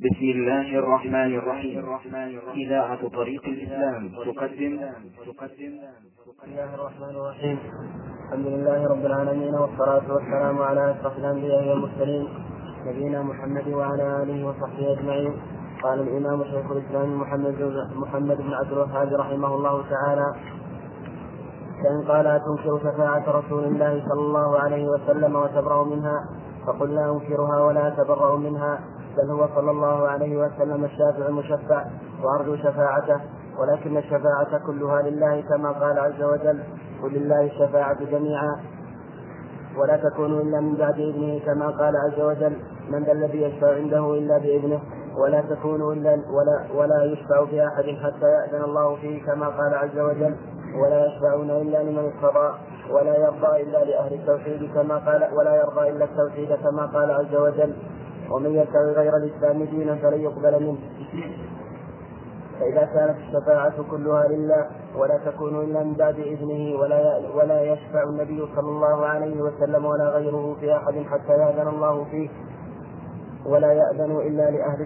بسم الله الرحمن الرحيم. إذاعة طريق الإسلام تقدم. بسم الله الرحمن الرحيم. الحمد لله رب العالمين، والصلاة والسلام على أشرف الأنبياء والمرسلين نبينا محمد وعلى آله وصحبه أجمعين. قال الإمام شيخ الإسلام محمد بن عبد الوهاب رحمه الله تعالى: فإن قال أتنكر شفاعة رسول الله صلى الله عليه وسلم وتبرأ منها، فقل لا أنكرها ولا أتبرأ منها، بل هو صلى الله عليه وسلم الشافع المشفع وأرجو شفاعته، ولكن الشفاعة كلها لله كما قال عز وجل: قل لله الشفاعة جميعا ولا تكون إلا من بعد إذنه، كما قال عز وجل: من ذا الذي يشفع عنده إلا بإذنه، ولا تكون إلا ولا يشفع في أحد حتى يأذن الله فيه، كما قال عز وجل: ولا يشفعون إلا لمن ارتضى، ولا يرضى إلا لأهل التوحيد، كما قال: ولا يرضى إلا التوحيد، كما قال عز وجل: ومن يبتغي غير الإسلام دينا فلن يقبل منه. فإذا كانت الشفاعة كلها لله ولا تكون إلا من بعد إذنه، ولا يشفع النبي صلى الله عليه وسلم ولا غيره في أحد حتى يأذن الله فيه، ولا يأذن إلا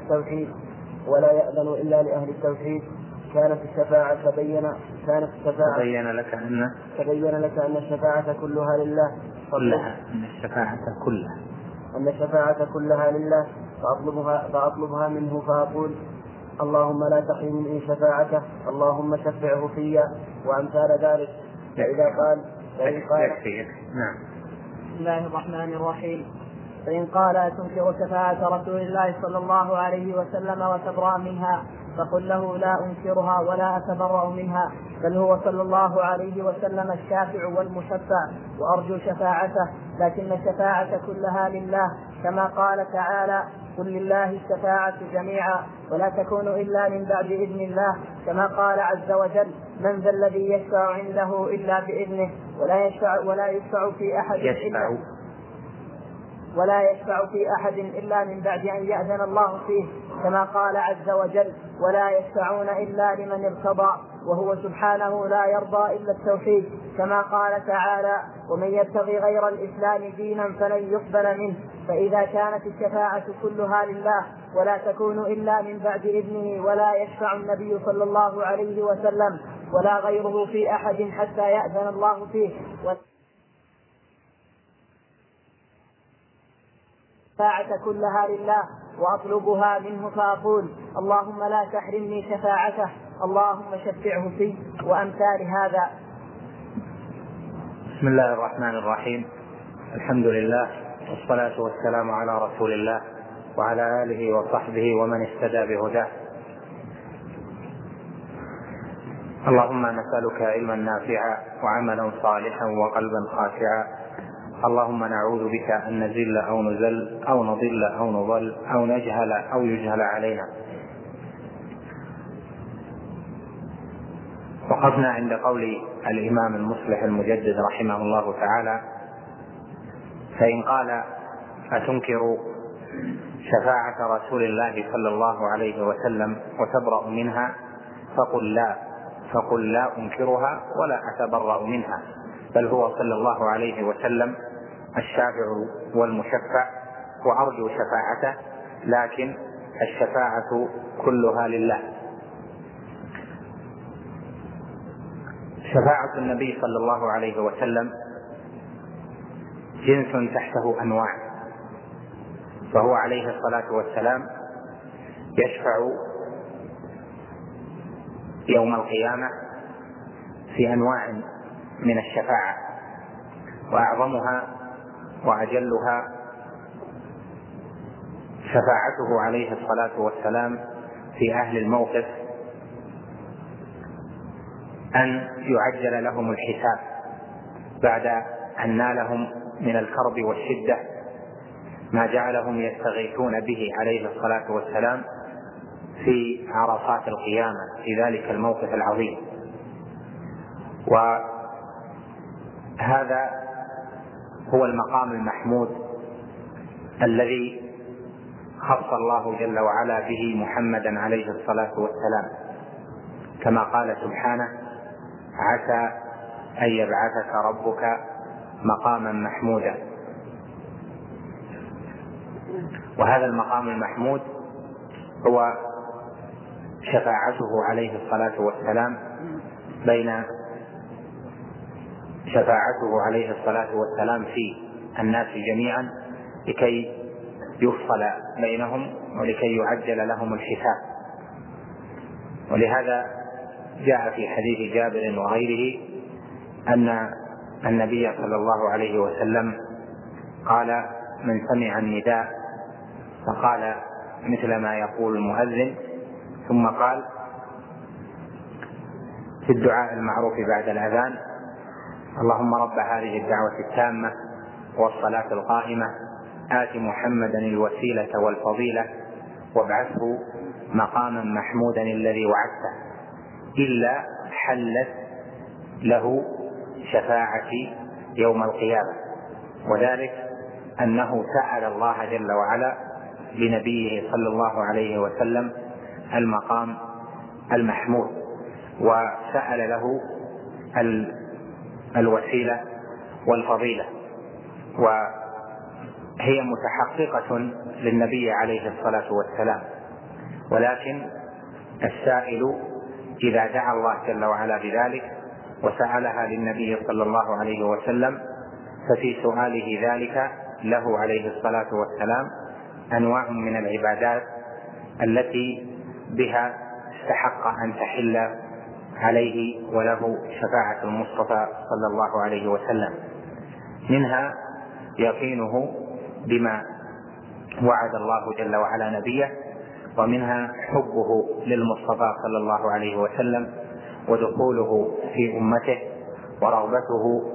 لأهل التوحيد، كانت الشفاعة تبين لك أن الشفاعة كلها لله، أن الشفاعة كلها لله، فأطلبها منه، فأقول: اللهم لا تحرمني شفاعته، اللهم شفعه فيا، وأمثال ذلك. فإن قال نعم. بسم الله الرحمن الرحيم. فإن قال أتنكر شفاعة رسول الله صلى الله عليه وسلم وتبرأ منها، فقل له: لا أنكرها ولا أتبرأ منها، بل هو صلى الله عليه وسلم الشافع والمشفع وأرجو شفاعته، لكن الشفاعة كلها لله، كما قال تعالى: قل لله الشفاعة جميعا ولا تكون إلا من بعد إذن الله، كما قال عز وجل: من ذا الذي يشفع عنده إلا بإذنه، ولا يشفع في أحد إلا من بعد أن يأذن الله فيه، كما قال عز وجل: ولا يشفعون إلا لمن ارتضى، وهو سبحانه لا يرضى إلا التوحيد، كما قال تعالى: ومن يبتغي غير الإسلام دينا فلن يقبل منه. فإذا كانت الشفاعة كلها لله ولا تكون إلا من بعد إذنه، ولا يشفع النبي صلى الله عليه وسلم ولا غيره في أحد حتى يأذن الله فيه، الشفاعة كلها لله، وأطلبها منه، فأقول: اللهم لا تحرمني شفاعته، اللهم شفعه فيه، وأمثال هذا. بسم الله الرحمن الرحيم. الحمد لله، والصلاة والسلام على رسول الله وعلى آله وصحبه ومن اهتدى بهداه. اللهم نسألك علما نافعا وعملا صالحا وقلبا خاشعا. اللهم نعوذ بك أن نزل أو نزل أو نضل أو نضل أو نجهل أو يجهل علينا. وقفنا عند قول الإمام المصلح المجدد رحمه الله تعالى: فإن قال أتنكر شفاعة رسول الله صلى الله عليه وسلم وتبرأ منها، فقل لا أنكرها ولا أتبرأ منها، بل هو صلى الله عليه وسلم الشافع والمشفع وأرجو شفاعته، لكن الشفاعة كلها لله. شفاعة النبي صلى الله عليه وسلم جنس تحته أنواع، فهو عليه الصلاة والسلام يشفع يوم القيامة في أنواع من الشفاعة، وأعظمها وأجلها شفاعته عليه الصلاة والسلام في أهل الموقف، أن يعجل لهم الحساب بعد أن نالهم من الكرب والشدة ما جعلهم يستغيثون به عليه الصلاة والسلام في عرصات القيامة في ذلك الموقف العظيم. وهذا هو المقام المحمود الذي خص الله جل وعلا به محمدا عليه الصلاة والسلام، كما قال سبحانه: عسى أن يبعثك ربك مقاما محمودا. وهذا المقام المحمود هو شفاعته عليه الصلاة والسلام في الناس جميعا لكي يفصل بينهم ولكي يعجل لهم الحساب. ولهذا جاء في حديث جابر وغيره أن النبي صلى الله عليه وسلم قال: من سمع النداء فقال مثل ما يقول المؤذن، ثم قال في الدعاء المعروف بعد الأذان: اللهم رب هذه الدعوة التامة والصلاة القائمة آت محمدا الوسيلة والفضيلة وابعثه مقاما محمودا الذي وعدته، إلا حلت له شفاعتي يوم القيامة. وذلك أنه سأل الله جل وعلا لنبيه صلى الله عليه وسلم المقام المحمود، وسأل له الوسيلة والفضيلة، وهي متحققة للنبي عليه الصلاة والسلام. ولكن السائل إذا دعا الله جل وعلا بذلك وسألها للنبي صلى الله عليه وسلم، ففي سؤاله ذلك له عليه الصلاة والسلام أنواع من العبادات التي بها استحق أن تحل عليه وله شفاعة المصطفى صلى الله عليه وسلم. منها يقينه بما وعد الله جل وعلا نبيه، ومنها حبه للمصطفى صلى الله عليه وسلم ودخوله في أمته ورغبته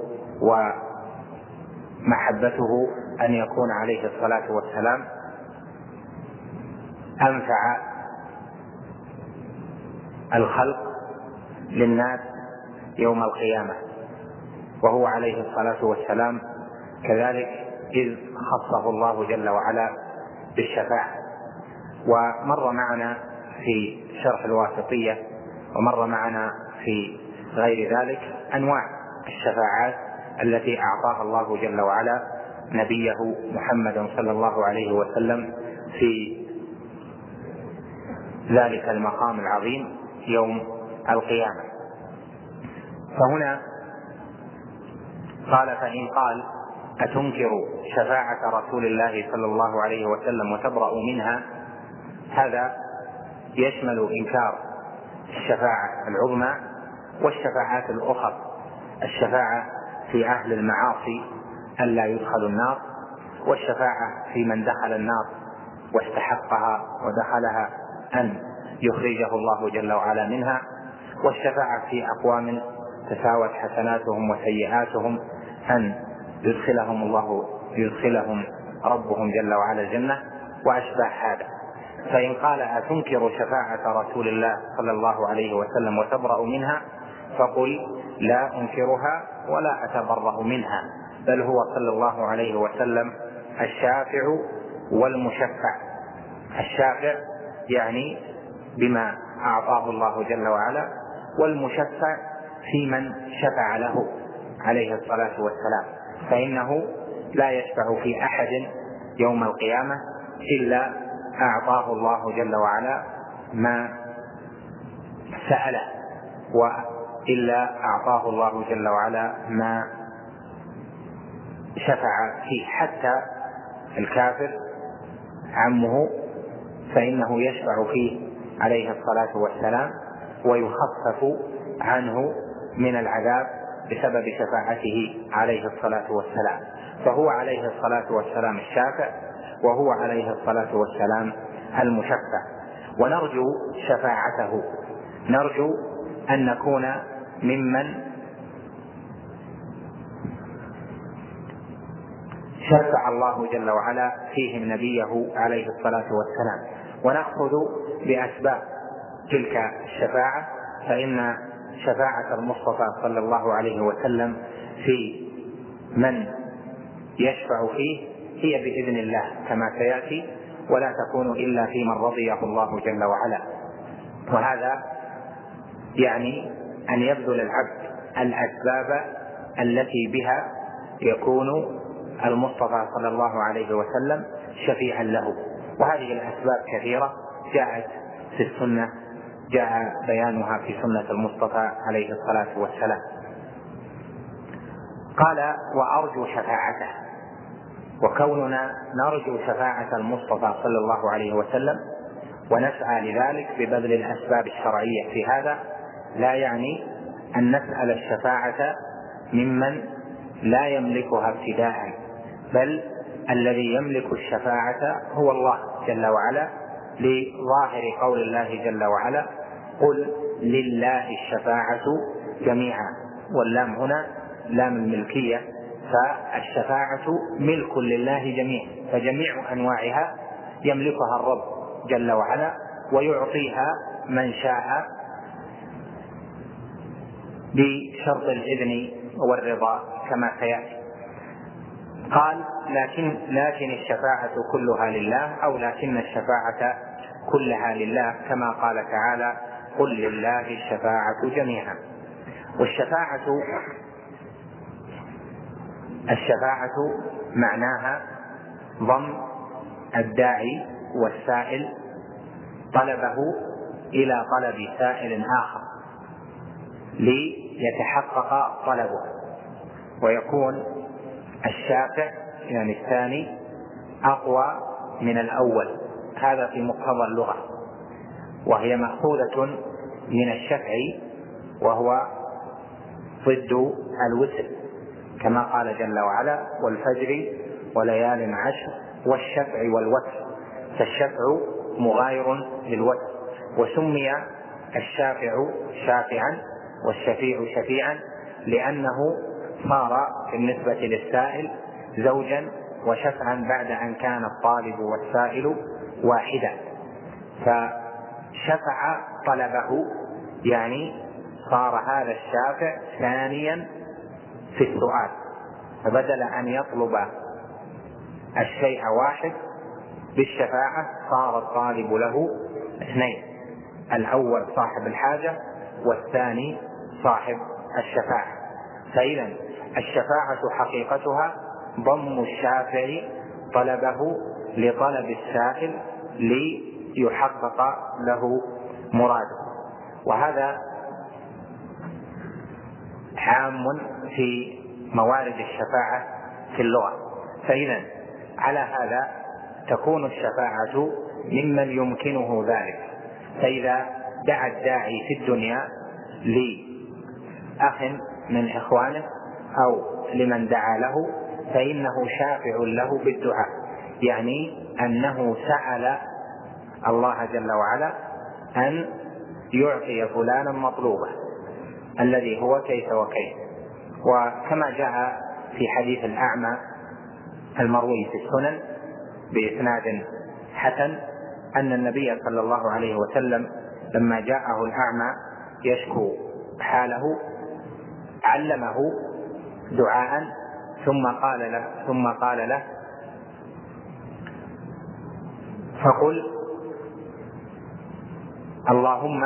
ومحبته أن يكون عليه الصلاة والسلام أنفع الخلق للناس يوم القيامة، وهو عليه الصلاة والسلام كذلك إذ خصه الله جل وعلا بالشفاعة. ومر معنا في شرح الواسطية ومر معنا في غير ذلك أنواع الشفاعات التي أعطاها الله جل وعلا نبيه محمد صلى الله عليه وسلم في ذلك المقام العظيم يوم القيامة. فهنا قال: فإن قال أتنكر شفاعة رسول الله صلى الله عليه وسلم وتبرأ منها، هذا يشمل إنكار الشفاعة العظمى والشفاعات الأخرى، الشفاعة في أهل المعاصي ألا يدخلوا النار، والشفاعة في من دخل النار واستحقها ودخلها أن يخرجه الله جل وعلا منها، والشفاعة في أقوام تساوت حسناتهم وسيئاتهم أن يدخلهم ربهم جل وعلا الجنة وأشباه هذا. فإن قال أتنكر شفاعة رسول الله صلى الله عليه وسلم وتبرأ منها، فقل لا أنكرها ولا أتبرأ منها، بل هو صلى الله عليه وسلم الشافع والمشفع. الشافع يعني بما أعطاه الله جل وعلا، والمشفع في من شفع له عليه الصلاة والسلام، فإنه لا يشفع في أحد يوم القيامة إلا أعطاه الله جل وعلا ما سأله، وإلا أعطاه الله جل وعلا ما شفع فيه. حتى الكافر عمه فإنه يشفع فيه عليه الصلاة والسلام ويخفف عنه من العذاب بسبب شفاعته عليه الصلاة والسلام. فهو عليه الصلاة والسلام الشافع، وهو عليه الصلاة والسلام المشفع. ونرجو شفاعته، نرجو أن نكون ممن شفع الله جل وعلا فيهم نبيه عليه الصلاة والسلام، ونأخذ بأسباب تلك الشفاعة، فإن شفاعة المصطفى صلى الله عليه وسلم في من يشفع فيه هي بإذن الله كما سيأتي، ولا تكون إلا في من رضيه الله جل وعلا. وهذا يعني أن يبذل العبد الأسباب التي بها يكون المصطفى صلى الله عليه وسلم شفيعا له، وهذه الأسباب كثيرة جاءت في السنة، جاء بيانها في سنة المصطفى عليه الصلاة والسلام. قال: وأرجو شفاعته. وكوننا نرجو شفاعة المصطفى صلى الله عليه وسلم ونسعى لذلك ببذل الأسباب الشرعية في هذا لا يعني أن نسأل الشفاعة ممن لا يملكها ابتداء، بل الذي يملك الشفاعة هو الله جل وعلا، لظاهر قول الله جل وعلا: قل لله الشفاعة جميعا. واللام هنا لام الملكية، فالشفاعة ملك لله جميعا، فجميع أنواعها يملكها الرب جل وعلا ويعطيها من شاء بشرط الإذن والرضا كما سيأتي. قال: لكن الشفاعة كلها لله، أو لكن الشفاعة كلها لله، كما قال تعالى: قل لله الشفاعة جميعا. الشفاعة معناها ضم الداعي والسائل طلبه إلى طلب سائل آخر ليتحقق طلبه، ويكون الشافع يعني الثاني أقوى من الأول. هذا في مقتضى اللغة، وهي مأخوذة من الشفع وهو ضد الوتر، كما قال جل وعلا: والفجر وليال عشر والشفع والوتر. فالشفع مغاير للوتر، وسمي الشافع شافعا والشفيع شفيعا لأنه صار بالنسبة للسائل زوجا وشفعا بعد أن كان الطالب والسائل واحدا. فشفع طلبه يعني صار هذا الشافع ثانيا في السؤال، فبدل أن يطلب الشيء واحد بالشفاعة صار الطالب له اثنين: الأول صاحب الحاجة والثاني صاحب الشفاعة. فإذا الشفاعة حقيقتها ضم الشافع طلبه لطلب السائل ليحقق له مراده، وهذا عام في موارد الشفاعة في اللغة. فإذا على هذا تكون الشفاعة ممن يمكنه ذلك. فإذا دعا الداعي في الدنيا لأخ من إخوانه أو لمن دعا له فإنه شافع له بالدعاء، يعني أنه سأل الله جل وعلا أن يعطي فلانا مطلوبه الذي هو كيف وكيف. وكما جاء في حديث الأعمى المروي في السنن بإسناد حسن أن النبي صلى الله عليه وسلم لما جاءه الأعمى يشكو حاله علمه دعاء ثم قال له فقل: اللهم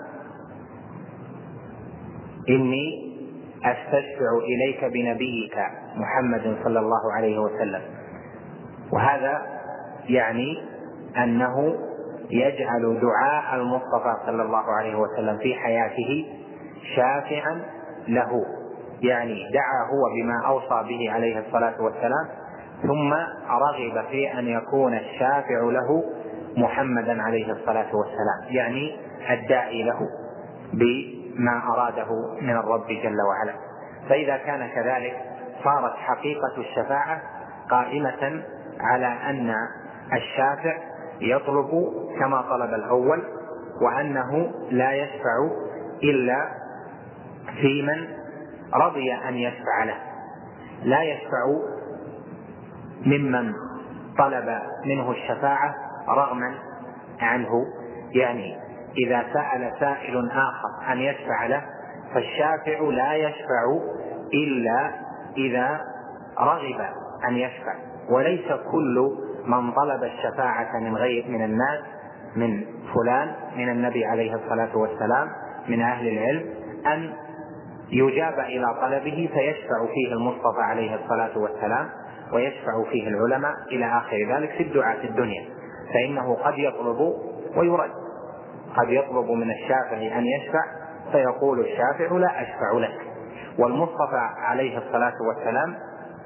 إني أستشفع إليك بنبيك محمد صلى الله عليه وسلم. وهذا يعني أنه يجعل دعاء المصطفى صلى الله عليه وسلم في حياته شافعا له، يعني دعا هو بما أوصى به عليه الصلاة والسلام ثم رغب في أن يكون الشافع له محمدا عليه الصلاة والسلام، يعني الداعي له بما أراده من الرب جل وعلا. فإذا كان كذلك صارت حقيقة الشفاعة قائمة على أن الشافع يطلب كما طلب الأول، وأنه لا يشفع إلا في من رضي أن يشفع له، لا يشفع ممن طلب منه الشفاعة رغما عنه. يعني إذا سأل سائل آخر أن يشفع له فالشافع لا يشفع إلا إذا رغب أن يشفع، وليس كل من طلب الشفاعة من الناس، من فلان، من النبي عليه الصلاة والسلام، من أهل العلم، أن يجاب إلى طلبه فيشفع فيه المصطفى عليه الصلاة والسلام ويشفع فيه العلماء إلى آخر ذلك في الدعاء في الدنيا. فإنه قد يطلب ويرد. قد يطلب من الشافع أن يشفع فيقول الشافع لا أشفع لك. والمصطفى عليه الصلاة والسلام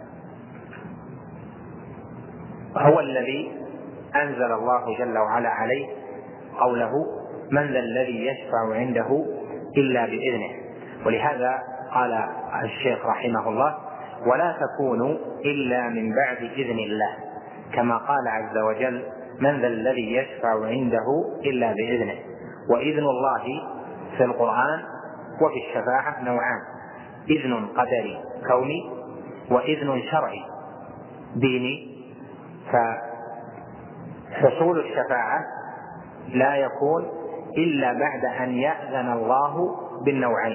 هو الذي أنزل الله جل وعلا عليه قوله من ذا الذي يشفع عنده إلا بإذنه. ولهذا قال الشيخ رحمه الله ولا تكونوا إلا من بعد إذن الله، كما قال عز وجل من ذا الذي يشفع عنده إلا بإذنه. وإذن الله في القرآن وفي الشفاعة نوعان: إذن قدري كوني وإذن شرعي ديني. فحصول الشفاعة لا يكون إلا بعد أن يأذن الله بالنوعين.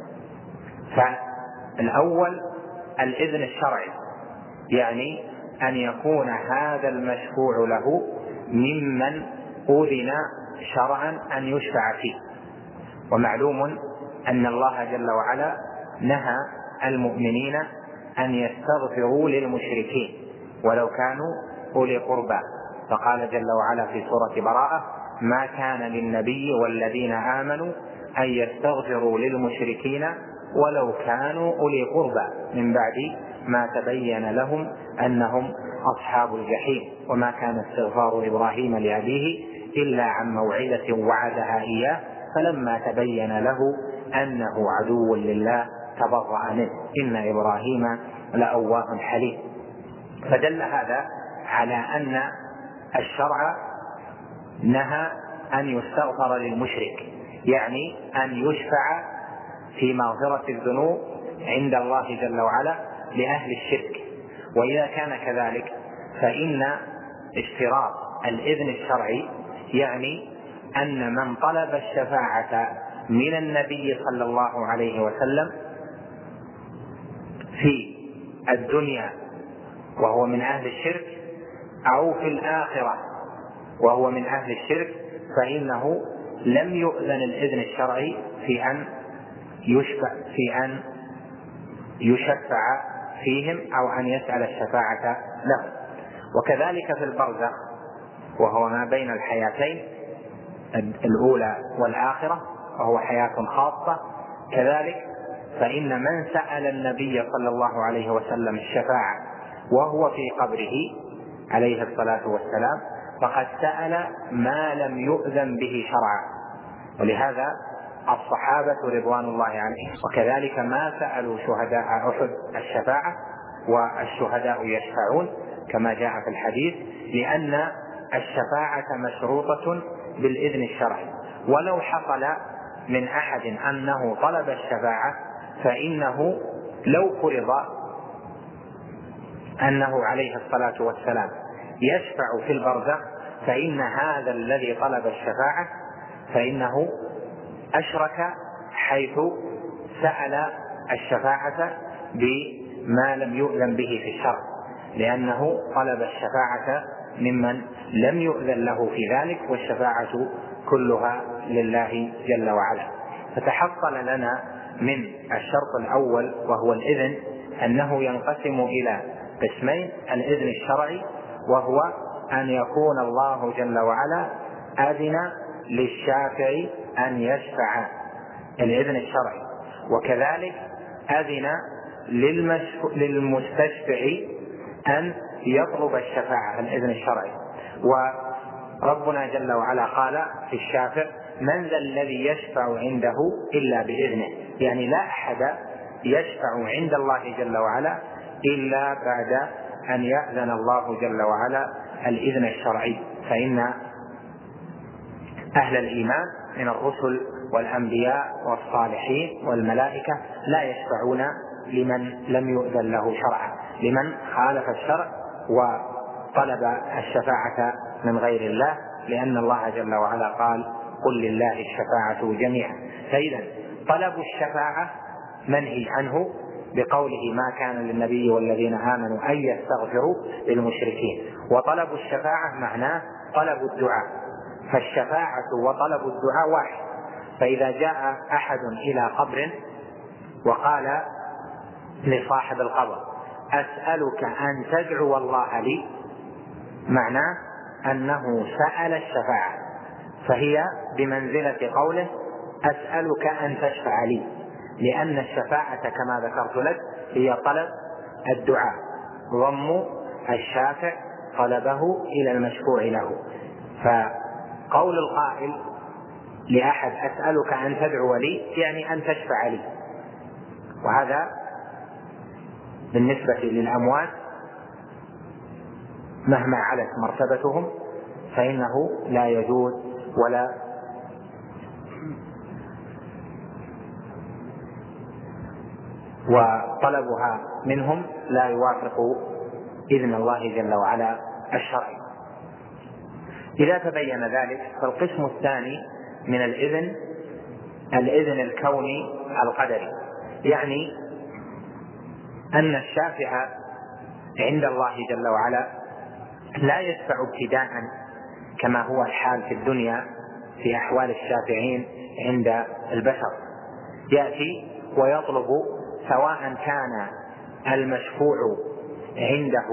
فالأول الإذن الشرعي، يعني أن يكون هذا المشفوع له ممن أذن شرعا أن يشفع فيه. ومعلوم أن الله جل وعلا نهى المؤمنين أن يستغفروا للمشركين ولو كانوا أولي قربى، فقال جل وعلا في سورة براءة ما كان للنبي والذين آمنوا أن يستغفروا للمشركين ولو كانوا أولي قربى من بعد ما تبين لهم أنهم أصحاب الجحيم. وما كان استغفار إبراهيم لأبيه إلا عن موعدة وعدها إياه فلما تبين له أنه عدو لله تبرأ منه إن إبراهيم لأواه حليم. فدل هذا على أن الشرع نهى أن يستغفر للمشرك، يعني أن يشفع في مغفرة الذنوب عند الله جل وعلا لأهل الشرك. وإذا كان كذلك فإن اشتراط الإذن الشرعي يعني أن من طلب الشفاعة من النبي صلى الله عليه وسلم في الدنيا وهو من أهل الشرك أو في الآخرة وهو من أهل الشرك فإنه لم يؤذن الإذن الشرعي في أن يشفع فيهم أو أن يسأل الشفاعة لهم. وكذلك في البرزخ وهو ما بين الحياتين الأولى والآخرة وهو حياة خاصة، كذلك فإن من سأل النبي صلى الله عليه وسلم الشفاعة وهو في قبره عليه الصلاة والسلام فقد سأل ما لم يؤذن به شرعا. ولهذا الصحابة رضوان الله عليهم وكذلك ما سألوا شهداء أحد الشفاعة والشهداء يشفعون كما جاء في الحديث، لأن الشفاعة مشروطة بالإذن الشرعي. ولو حصل من أحد أنه طلب الشفاعة فإنه لو فرض أنه عليه الصلاة والسلام يشفع في البرزخ فإن هذا الذي طلب الشفاعة فإنه أشرك حيث سأل الشفاعة بما لم يؤذن به في الشرع، لأنه طلب الشفاعة ممن لم يؤذن له في ذلك، والشفاعة كلها لله جل وعلا. فتحصل لنا من الشرط الأول وهو الإذن أنه ينقسم إلى قسمين: الإذن الشرعي وهو أن يكون الله جل وعلا أذن للشافع أن يشفع، الإذن الشرعي، وكذلك أذن للمستشفع أن يطلب الشفاعة، الإذن الشرعي. وربنا جل وعلا قال في الشافع من ذا الذي يشفع عنده إلا بإذنه، يعني لا أحد يشفع عند الله جل وعلا إلا بعد أن يأذن الله جل وعلا الإذن الشرعي. فإن أهل الإيمان من الرسل والأنبياء والصالحين والملائكة لا يشفعون لمن لم يؤذن له شرعا، لمن خالف الشرع وطلب الشفاعة من غير الله، لأن الله جل وعلا قال قل لله الشفاعة جميعا. فإذا طلب الشفاعة منهي عنه بقوله ما كان للنبي والذين آمنوا أن يستغفروا للمشركين. وطلب الشفاعة معناه طلب الدعاء، فالشفاعة وطلب الدعاء واحد. فإذا جاء أحد إلى قبر وقال لصاحب القبر أسألك أن تدعو الله لي، معناه أنه سأل الشفاعة، فهي بمنزلة قوله أسألك أن تشفع لي، لأن الشفاعة كما ذكرت لك هي طلب الدعاء، ضم الشافع طلبه إلى المشفوع له. فقول القائل لأحد أسألك أن تدعو لي يعني أن تشفع لي، وهذا بالنسبة للأموات مهما علت مرتبتهم فإنه لا يجوز وطلبها منهم لا يوافق إذن الله جل وعلا الشرعي. إذا تبين ذلك فالقسم الثاني من الإذن الكوني القدري، يعني أن الشافع عند الله جل وعلا لا يشفع ابتداء كما هو الحال في الدنيا في أحوال الشافعين عند البشر، يأتي ويطلب سواء كان المشفوع عنده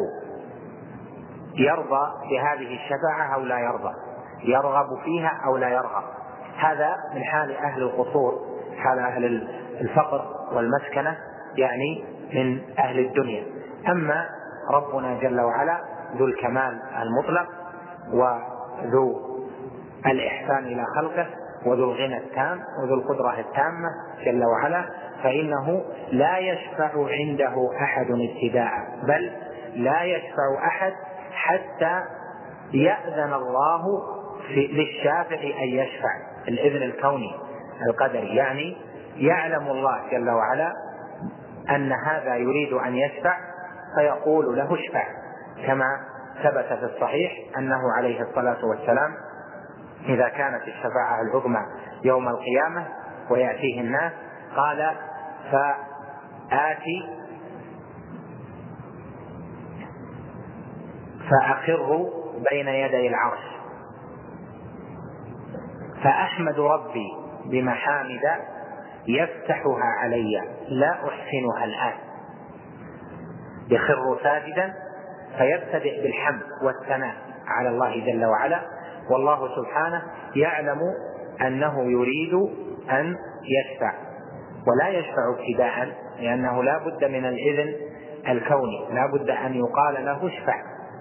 يرضى بهذه الشفاعة أو لا يرضى، يرغب فيها أو لا يرغب. هذا من حال أهل القصور، حال أهل الفقر والمسكنة، يعني من أهل الدنيا. أما ربنا جل وعلا ذو الكمال المطلق وذو الإحسان إلى خلقه وذو الغنى التام وذو القدرة التامة جل وعلا، فإنه لا يشفع عنده أحد ابتداء، بل لا يشفع أحد حتى يأذن الله للشافع أن يشفع، الإذن الكوني القدري، يعني يعلم الله جل وعلا أن هذا يريد أن يشفع فيقول له اشفع، كما ثبت في الصحيح أنه عليه الصلاة والسلام إذا كانت الشفاعة العظمى يوم القيامة ويأتيه الناس قال فأخر بين يدي العرش فأحمد ربي بمحامد يفتحها علي لا أحسنها الآن، يخر ساجدا فيبتدئ بالحمد والثناء على الله جل وعلا، والله سبحانه يعلم أنه يريد أن يشفع، ولا يشفع ابتداء لأنه لا بد من الإذن الكوني، لا بد أن يقال له اشفع.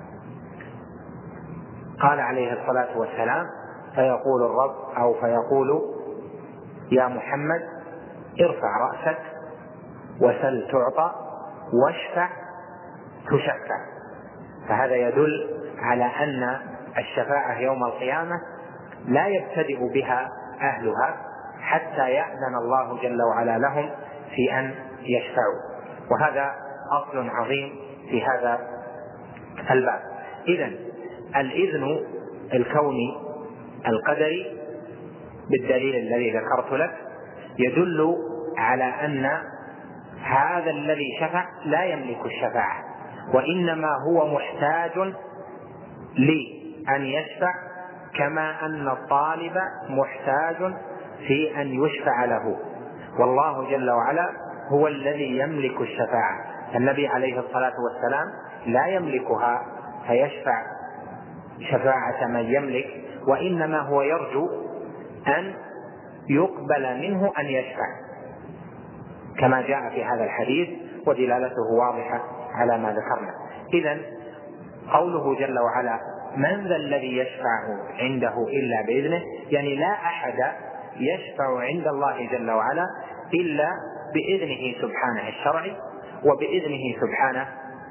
قال عليه الصلاة والسلام فيقول الرب أو فيقول يا محمد ارفع رأسك وسل تعطى واشفع تشفع. فهذا يدل على أن الشفاعة يوم القيامة لا يبتدئ بها أهلها حتى يأذن الله جل وعلا لهم في أن يشفعوا، وهذا أصل عظيم في هذا الباب. إذن الإذن الكوني القدري بالدليل الذي ذكرت لك يدل على أن هذا الذي شفع لا يملك الشفاعة، وإنما هو محتاج لأن يشفع، كما أن الطالب محتاج في أن يشفع له، والله جل وعلا هو الذي يملك الشفاعة. النبي عليه الصلاة والسلام لا يملكها فيشفع شفاعة من يملك، وإنما هو يرجو أن يقبل منه أن يشفع، كما جاء في هذا الحديث ودلالته واضحة على ما ذكرنا. إذن قوله جل وعلا من ذا الذي يشفع عنده إلا بإذنه، يعني لا أحد يشفع عند الله جل وعلا إلا بإذنه سبحانه الشرعي وبإذنه سبحانه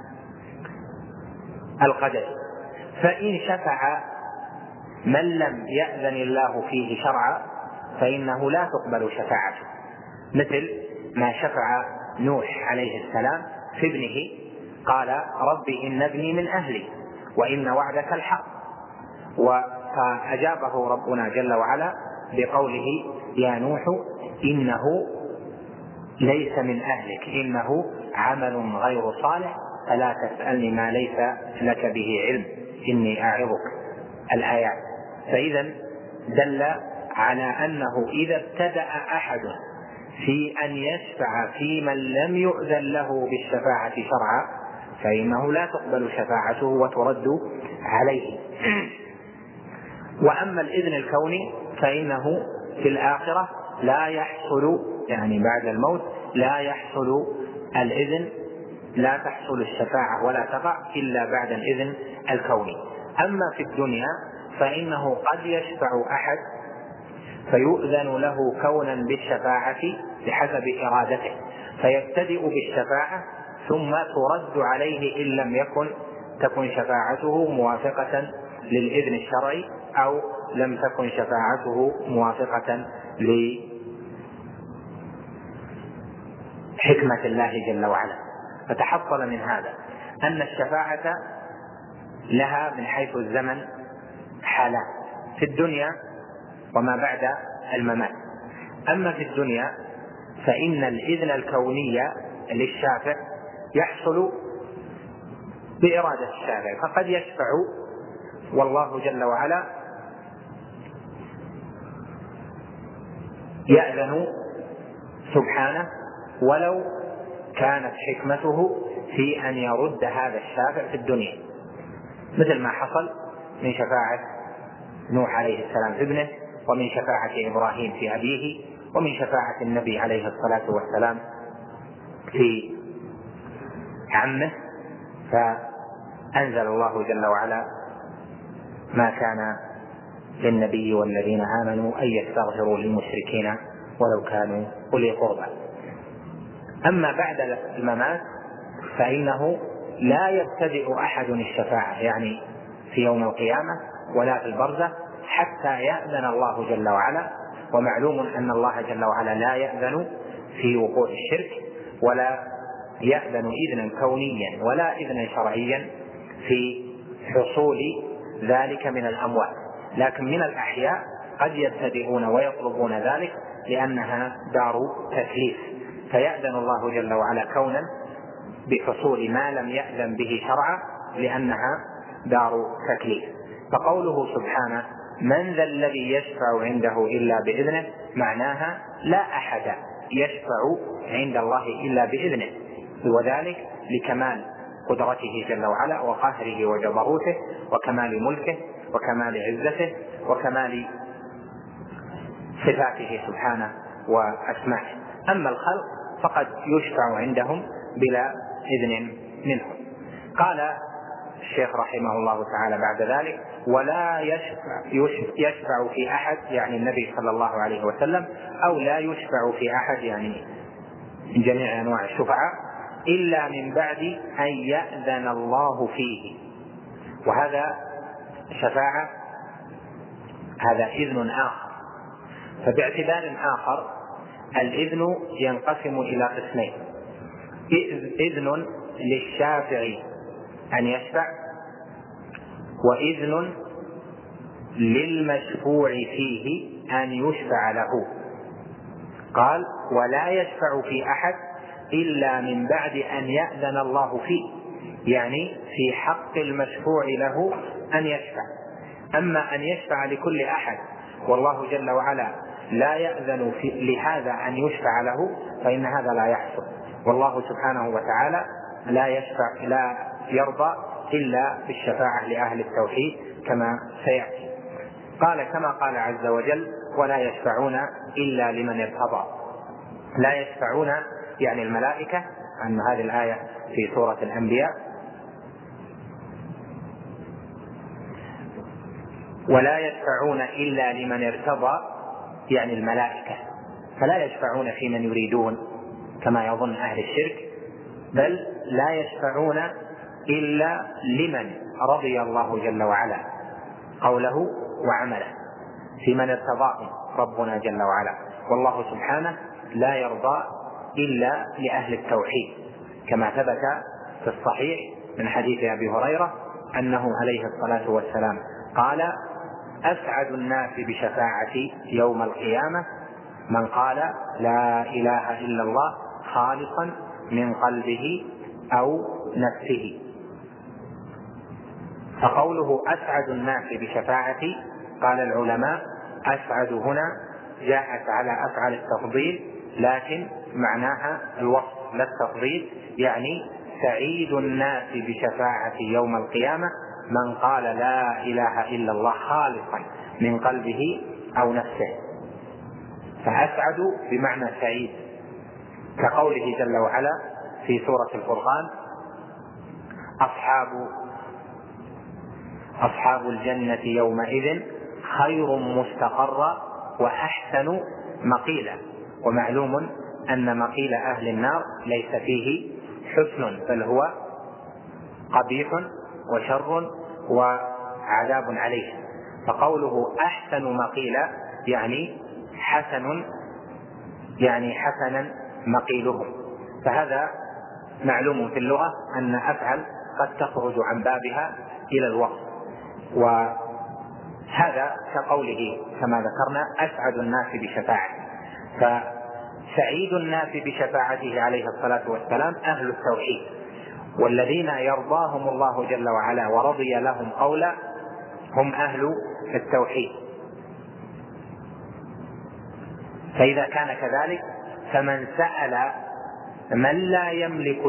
القدري. فإن شفع من لم يأذن الله فيه شرعا فإنه لا تقبل شفاعته، مثل ما شفع نوح عليه السلام في ابنه، قال رب إن ابني من أهلي وإن وعدك الحق، فأجابه ربنا جل وعلا بقوله يا نوح إنه ليس من أهلك إنه عمل غير صالح فلا تسألني ما ليس لك به علم إني أعظك، الآيات. فإذا دل على أنه إذا ابتدأ أحد في أن يشفع في من لم يؤذن له بالشفاعة شرعا فإنه لا تقبل شفاعته وترد عليه. وأما الإذن الكوني فإنه في الآخرة لا يحصل، يعني بعد الموت لا يحصل الإذن، لا تحصل الشفاعة ولا تقع إلا بعد الإذن الكوني. أما في الدنيا فإنه قد يشفع أحد فيؤذن له كونا بالشفاعة بحسب إرادته، فيبتدئ بالشفاعة ثم ترد عليه إن لم تكن شفاعته موافقة للإذن الشرعي أو لم تكن شفاعته موافقة لحكمة الله جل وعلا. فتحصل من هذا أن الشفاعة لها من حيث الزمن حالات في الدنيا وما بعد الممات. أما في الدنيا فإن الإذن الكوني للشافع يحصل بإرادة الشافع، فقد يشفع والله جل وعلا يأذن سبحانه ولو كانت حكمته في أن يرد هذا الشافع في الدنيا، مثل ما حصل من شفاعة نوح عليه السلام في ابنه، ومن شفاعة إبراهيم في أبيه، ومن شفاعة النبي عليه الصلاة والسلام في عمه، فأنزل الله جل وعلا ما كان للنبي والذين آمنوا أن يستغفروا للمشركين ولو كانوا أولي قربى. أما بعد الممات فإنه لا يبتدئ أحد الشفاعة، يعني في يوم القيامة ولا في البرزخ، حتى يأذن الله جل وعلا. ومعلوم أن الله جل وعلا لا يأذن في وقوع الشرك، ولا يأذن إذنا كونيا ولا إذنا شرعيا في حصول ذلك من الأموات، لكن من الأحياء قد يبتدئون ويطلبون ذلك لأنها دار تكليف، فيأذن الله جل وعلا كونا بحصول ما لم يأذن به شرعا لأنها دار تكليف. فقوله سبحانه من ذا الذي يشفع عنده إلا بإذنه، معناها لا أحد يشفع عند الله إلا بإذنه، وذلك لكمال قدرته جل وعلا وقهره وجبروته وكمال ملكه وكمال عزته وكمال صفاته سبحانه وأسمائه. أما الخلق فقد يشفع عندهم بلا إذن منهم. قال الشيخ رحمه الله تعالى بعد ذلك ولا يشفع في أحد، يعني النبي صلى الله عليه وسلم، أو لا يشفع في أحد يعني من جميع أنواع الشفعاء إلا من بعد أن يأذن الله فيه. وهذا شفاعة، هذا إذن آخر. فباعتبار آخر الإذن ينقسم إلى قسمين: إذن للشافع أن يشفع، وإذن للمشفوع فيه أن يشفع له. قال ولا يشفع في أحد إلا من بعد أن يأذن الله فيه، يعني في حق المشفوع له أن يشفع. أما أن يشفع لكل أحد والله جل وعلا لا يأذن لهذا أن يشفع له فإن هذا لا يحصل، والله سبحانه وتعالى لا يرضى إلا بالشفاعة لأهل التوحيد كما سيأتي. قال كما قال عز وجل ولا يشفعون إلا لمن ارتضى. لا يشفعون يعني الملائكة، عن هذه الآية في سورة الأنبياء، ولا يشفعون إلا لمن ارتضى يعني الملائكة، فلا يشفعون في من يريدون كما يظن أهل الشرك، بل لا يشفعون إلا لمن رضي الله جل وعلا قوله وعمله، في من ارتضاه ربنا جل وعلا. والله سبحانه لا يرضى إلا لأهل التوحيد، كما ثبت في الصحيح من حديث أبي هريرة أنه عليه الصلاة والسلام قال أسعد الناس بشفاعتي يوم القيامة من قال لا إله إلا الله خالصا من قلبه أو نفسه. فقوله أسعد الناس بشفاعتي، قال العلماء أسعد هنا جاءت على أفعل التفضيل، لكن معناها الوصف لا التفضيل، يعني سعيد الناس بشفاعتي يوم القيامة من قال لا إله إلا الله خالصا، من قلبه أو نفسه. فأسعد بمعنى سعيد، كقوله جل وعلا في سورة الفرقان: أصحاب الجنة يومئذ خير مستقرا وأحسن مقيلا. ومعلوم أن مقيل أهل النار ليس فيه حسن، بل هو قبيح وشر وعذاب عليه. فقوله أحسن مقيلا يعني حسنا مقيلهم. فهذا معلوم في اللغة أن أفعل قد تخرج عن بابها إلى الوصف، وهذا كقوله كما ذكرنا: أسعد الناس بشفاعته. فسعيد الناس بشفاعته عليه الصلاة والسلام أهل التوحيد، والذين يرضاهم الله جل وعلا ورضي لهم قولا هم أهل التوحيد. فإذا كان كذلك فمن سأل من لا يملك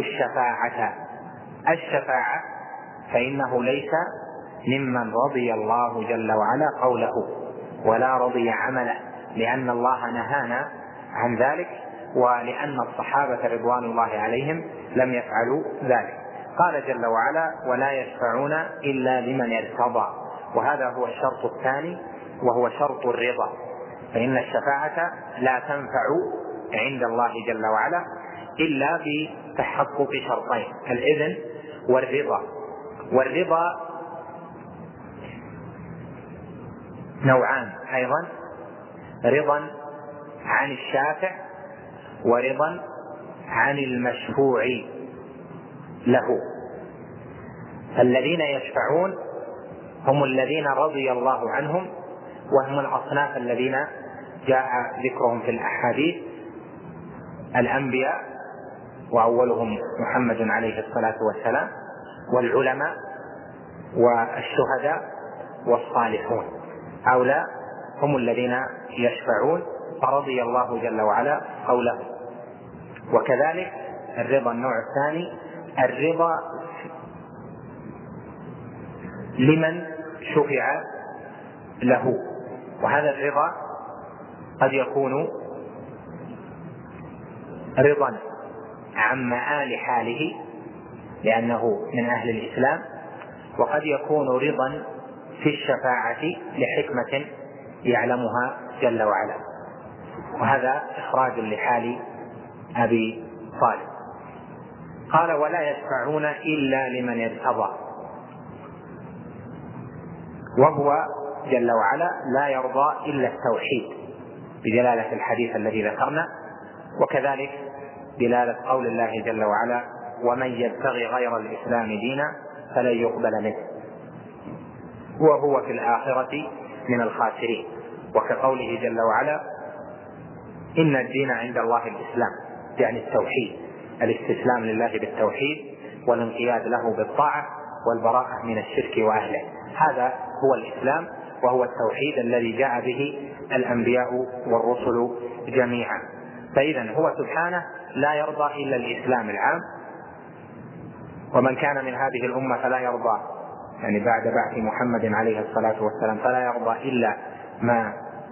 الشفاعة فإنه ليس ممن رضي الله جل وعلا قوله ولا رضي عمله، لأن الله نهانا عن ذلك، ولأن الصحابة رضوان الله عليهم لم يفعلوا ذلك. قال جل وعلا: ولا يشفعون إلا لمن ارتضى. وهذا هو الشرط الثاني، وهو شرط الرضا. فإن الشفاعة لا تنفع عند الله جل وعلا إلا بتحقق شرطين: الإذن والرضا. والرضا نوعان أيضا: رضا عن الشافع ورضا عن المشفوع له. الذين يشفعون هم الذين رضي الله عنهم، وهم الأصناف الذين جاء ذكرهم في الأحاديث: الأنبياء وأولهم محمد عليه الصلاة والسلام، والعلماء، والشهداء، والصالحون. هؤلاء هم الذين يشفعون فرضي الله جل وعلا قوله. وكذلك الرضا النوع الثاني: الرضا لمن شفع له. وهذا الرضا قد يكون رضا عن مآل حاله لأنه من أهل الإسلام، وقد يكون رضا في الشفاعة لحكمة يعلمها جل وعلا. وهذا إخراج لحال أبي طالب. قال: ولا يشفعون إلا لمن ارتضى. وهو جل وعلا لا يرضى إلا التوحيد بدلالة الحديث الذي ذكرنا، وكذلك دلالة قول الله جل وعلا: ومن يبتغي غير الإسلام دينا فلن يقبل منه وهو في الآخرة من الخاسرين. وكقوله جل وعلا: إن الدين عند الله الإسلام، يعني التوحيد، الاستسلام لله بالتوحيد والانقياد له بالطاعة والبراءة من الشرك وأهله. هذا هو الإسلام، وهو التوحيد الذي جاء به الأنبياء والرسل جميعا. فإذا هو سبحانه لا يرضى إلا الإسلام العام، ومن كان من هذه الأمة فلا يرضى، يعني بعد بعث محمد عليه الصلاة والسلام، فلا يرضى إلا ما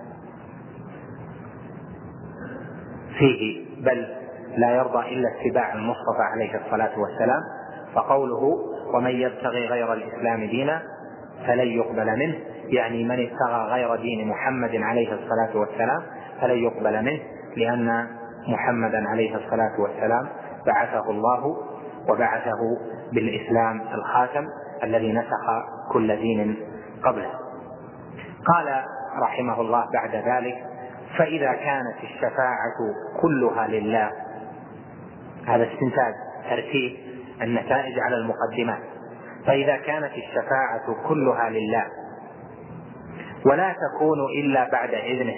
فيه، بل لا يرضى إلا اتباع المصطفى عليه الصلاة والسلام. فقوله: ومن يبتغي غير الإسلام دينا فلن يقبل منه، يعني من ابتغى غير دين محمد عليه الصلاة والسلام فلن يقبل منه، لأن محمدا عليه الصلاة والسلام بعثه الله وبعثه بالإسلام الخاتم الذي نسخ كل دين قبله. قال رحمه الله بعد ذلك: فإذا كانت الشفاعة كلها لله. هذا استنتاج ترتيب النتائج على المقدمات. فإذا كانت الشفاعة كلها لله ولا تكون إلا بعد إذنه،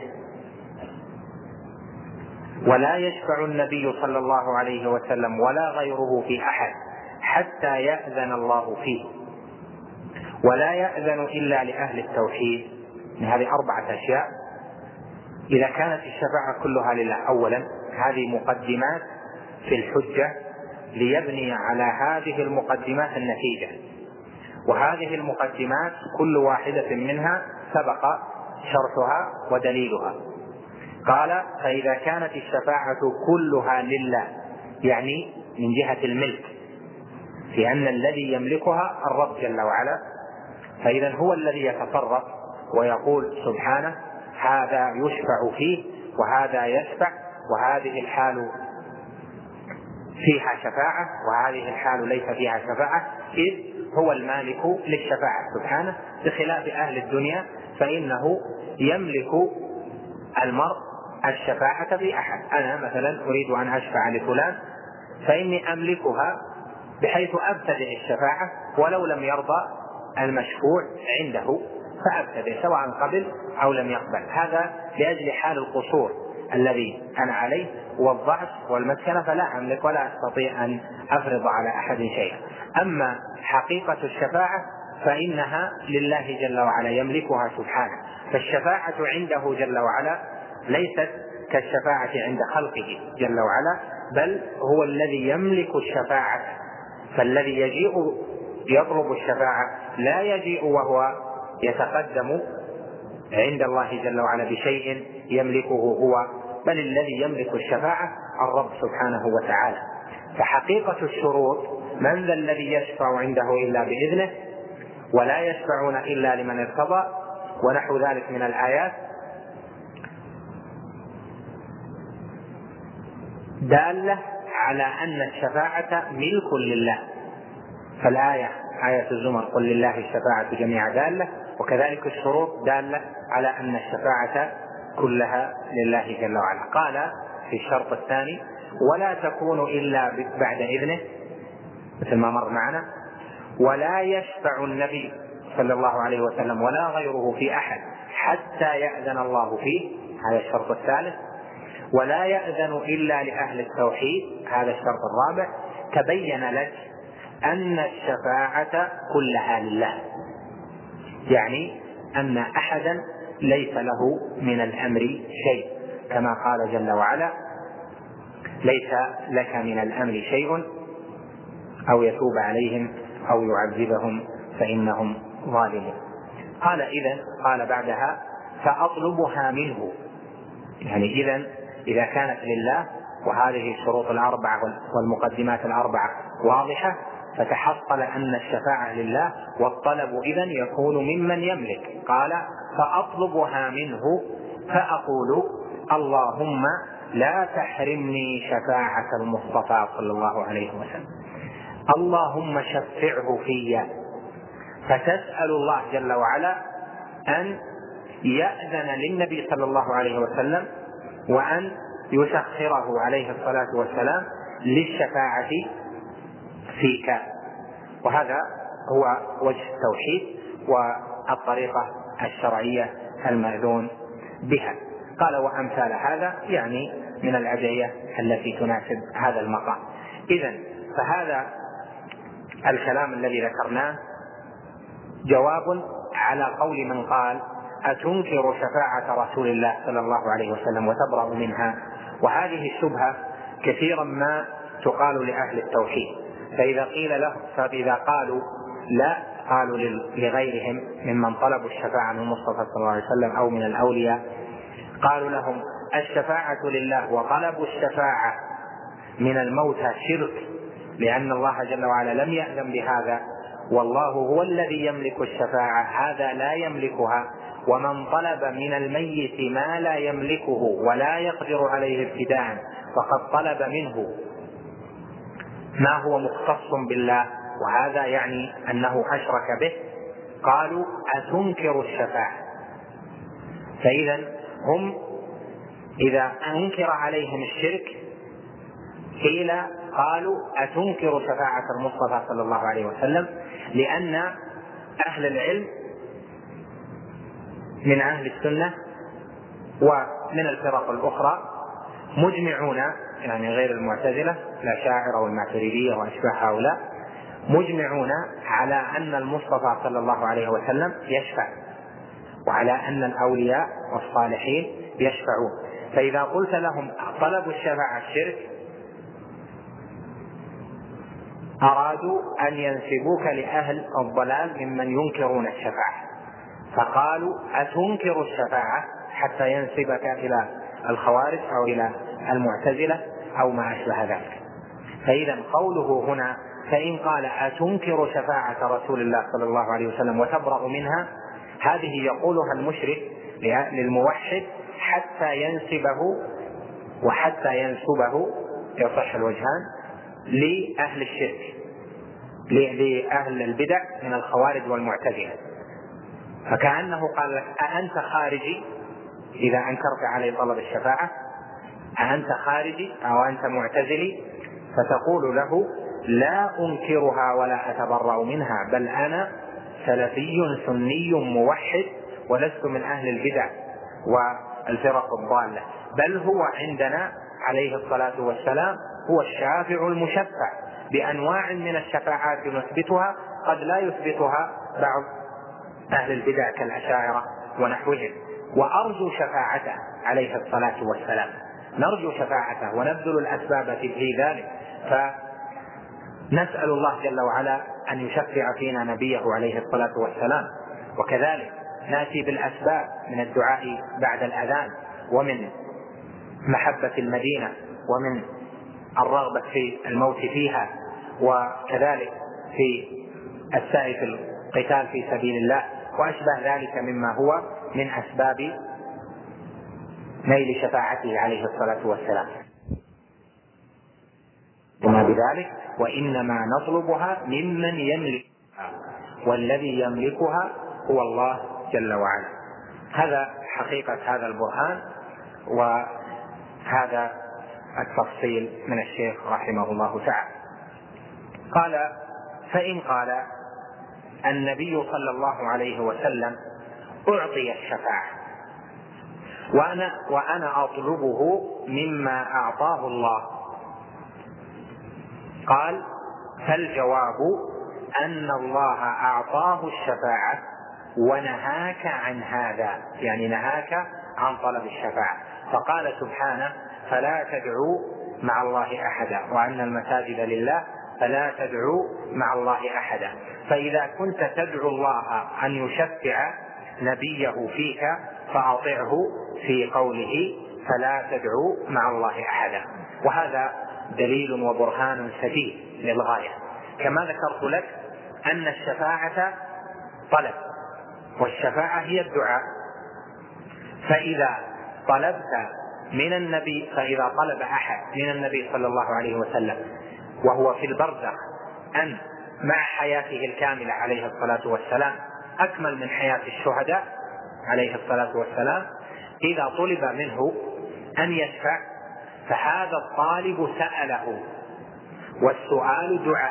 ولا يشفع النبي صلى الله عليه وسلم ولا غيره في أحد حتى يأذن الله فيه، ولا يأذن إلا لأهل التوحيد. هذه 4 أشياء. إذا كانت الشفاعة كلها لله، أولا هذه مقدمات في الحجة ليبني على هذه المقدمات النتيجة، وهذه المقدمات كل واحدة منها سبق شرطها ودليلها. قال: فإذا كانت الشفاعة كلها لله، يعني من جهة الملك، في أن الذي يملكها الرب جل وعلا، فإذا هو الذي يتصرف ويقول سبحانه: هذا يشفع فيه وهذا يشفع، وهذه الحال فيها شفاعة وهذه الحال ليس فيها شفاعة، إذ هو المالك للشفاعة سبحانه، بخلاف أهل الدنيا فإنه يملك المرء الشفاعة بأحد. أنا مثلا أريد أن أشفع لفلان فإني أملكها بحيث أبتدئ الشفاعة ولو لم يرضى المشفوع عنده فأبتدئ سواء قبل أو لم يقبل. هذا لأجل حال القصور الذي أنا عليه والضعف والمسكنة، فلا أملك ولا أستطيع أن أفرض على أحد شيئا. أما حقيقة الشفاعة فإنها لله جل وعلا يملكها سبحانه، فالشفاعة عنده جل وعلا ليست كالشفاعة عند خلقه جل وعلا، بل هو الذي يملك الشفاعة. فالذي يجيء يطلب الشفاعة لا يجيء وهو يتقدم عند الله جل وعلا بشيء يملكه هو، بل الذي يملك الشفاعة الرب سبحانه وتعالى. فحقيقة الشروط: من ذا الذي يشفع عنده إلا بإذنه ولا يشفعون إلا لمن ارتضى، ونحو ذلك من الآيات، دالة على أن الشفاعة ملك لله. فالآية آية الزمر: قل لله الشفاعة جميعا، دالة، وكذلك الشروط دالة على أن الشفاعة كلها لله جل وعلا. قال في الشرط الثاني: ولا تكون إلا بعد إذنه، مثل ما مر معنا. ولا يشفع النبي صلى الله عليه وسلم ولا غيره في أحد حتى يأذن الله فيه، هذا الشرط الثالث. ولا يأذن إلا لأهل التوحيد، هذا الشرط الرابع. تبين لك أن الشفاعة كلها لله، يعني أن أحدا ليس له من الأمر شيء، كما قال جل وعلا: ليس لك من الأمر شيء أو يتوب عليهم أو يعذبهم فإنهم ظالمون. قال: قال بعدها: فأطلبها منه، يعني إذا كانت لله وهذه الشروط الأربعة والمقدمات الأربعة واضحة، فتحصل أن الشفاعة لله، والطلب إذن يكون ممن يملك. قال: فأطلبها منه فأقول: اللهم لا تحرمني شفاعة المصطفى صلى الله عليه وسلم، اللهم شفعه في. فتسأل الله جل وعلا أن يأذن للنبي صلى الله عليه وسلم وأن يسخره عليه الصلاة والسلام للشفاعة فيك. وهذا هو وجه التوحيد والطريقة الشرعية المأذون بها. قال: وأمثال هذا، يعني من الأدعية التي تناسب هذا المقام. فهذا الكلام الذي ذكرناه جواب على قول من قال: أتنكر شفاعة رسول الله صلى الله عليه وسلم وتبرأ منها؟ وهذه الشبهة كثيرا ما تقال لأهل التوحيد، فإذا قالوا لا، قالوا لغيرهم ممن طلبوا الشفاعة من المصطفى صلى الله عليه وسلم أو من الأولياء، قالوا لهم: الشفاعة لله وطلب الشفاعة من الموتى شرك، لأن الله جل وعلا لم يأذن بهذا، والله هو الذي يملك الشفاعة، هذا لا يملكها. ومن طلب من الميت ما لا يملكه ولا يقدر عليه ابتداء فقد طلب منه ما هو مختص بالله، وهذا يعني أنه أشرك به. قالوا: أتنكر الشفاعة؟ فإذا هم إذا أنكر عليهم الشرك قالوا: أتنكر شفاعة المصطفى صلى الله عليه وسلم، لأن أهل العلم من أهل السنة ومن الفرق الأخرى مجمعون، يعني غير المعتزلة الأشاعرة والماتريدية وأشباه هؤلاء، مجمعون على أن المصطفى صلى الله عليه وسلم يشفع، وعلى أن الأولياء والصالحين يشفعون. فإذا قلت لهم طلب الشفاعة الشرك، أرادوا أن ينسبوك لأهل الضلال ممن ينكرون الشفاعة، فقالوا أتنكر الشفاعة حتى ينسبك إلى الخوارج أو إلى المعتزلة أو ما أشبه ذلك. فإذا قوله هنا فإن قال أتنكر شفاعة رسول الله صلى الله عليه وسلم وتبرأ منها، هذه يقولها المشرك للموحد حتى ينسبه وحتى ينسبه يصح الوجهان لأهل الشرك، لأهل البدع من الخوارج والمعتزلة. فكأنه قال لك أأنت خارجي إذا أنكرت علي طلب الشفاعة، أأنت خارجي أو أنت معتزلي؟ فتقول له لا أنكرها ولا أتبرأ منها، بل أنا سلفي سني موحد ولست من أهل البدع والفرق الضالة، بل هو عندنا عليه الصلاة والسلام هو الشافع المشفع بأنواع من الشفاعات نثبتها قد لا يثبتها بعض أهل البدع كالأشاعرة ونحوهم، وأرجو شفاعته عليه الصلاة والسلام، نرجو شفاعته ونبذل الأسباب في ذلك. فنسأل الله جل وعلا أن يشفع فينا نبيه عليه الصلاة والسلام، وكذلك نأتي بالأسباب من الدعاء بعد الأذان ومن محبة المدينة ومن الرغبة في الموت فيها، وكذلك في السعي في القتال في سبيل الله وأشبه ذلك مما هو من أسباب نيل شفاعته عليه الصلاة والسلام. وما بذلك وإنما نطلبها ممن يملكها، والذي يملكها هو الله جل وعلا. هذا حقيقة هذا البرهان وهذا التفصيل من الشيخ رحمه الله تعالى. قال فإن قال النبي صلى الله عليه وسلم أعطي الشفاعة وأنا أطلبه مما أعطاه الله، قال فالجواب أن الله أعطاه الشفاعة ونهاك عن هذا، يعني نهاك عن طلب الشفاعة، فقال سبحانه فلا تدعوا مع الله أحدا وأن المساجد لله فلا تدعوا مع الله أحدا. فإذا كنت تدعو الله أن يشفع نبيه فيك فأطعه في قوله فلا تدعوا مع الله أحدا. وهذا دليل وبرهان سديد للغاية. كما ذكرت لك أن الشفاعة طلب، والشفاعة هي الدعاء، فإذا طلبت من النبي، فإذا طلب أحد من النبي صلى الله عليه وسلم وهو في البرزخ أن مع حياته الكاملة عليه الصلاة والسلام أكمل من حياة الشهداء عليه الصلاة والسلام، إذا طلب منه أن يشفع فهذا الطالب سأله، والسؤال دعاء.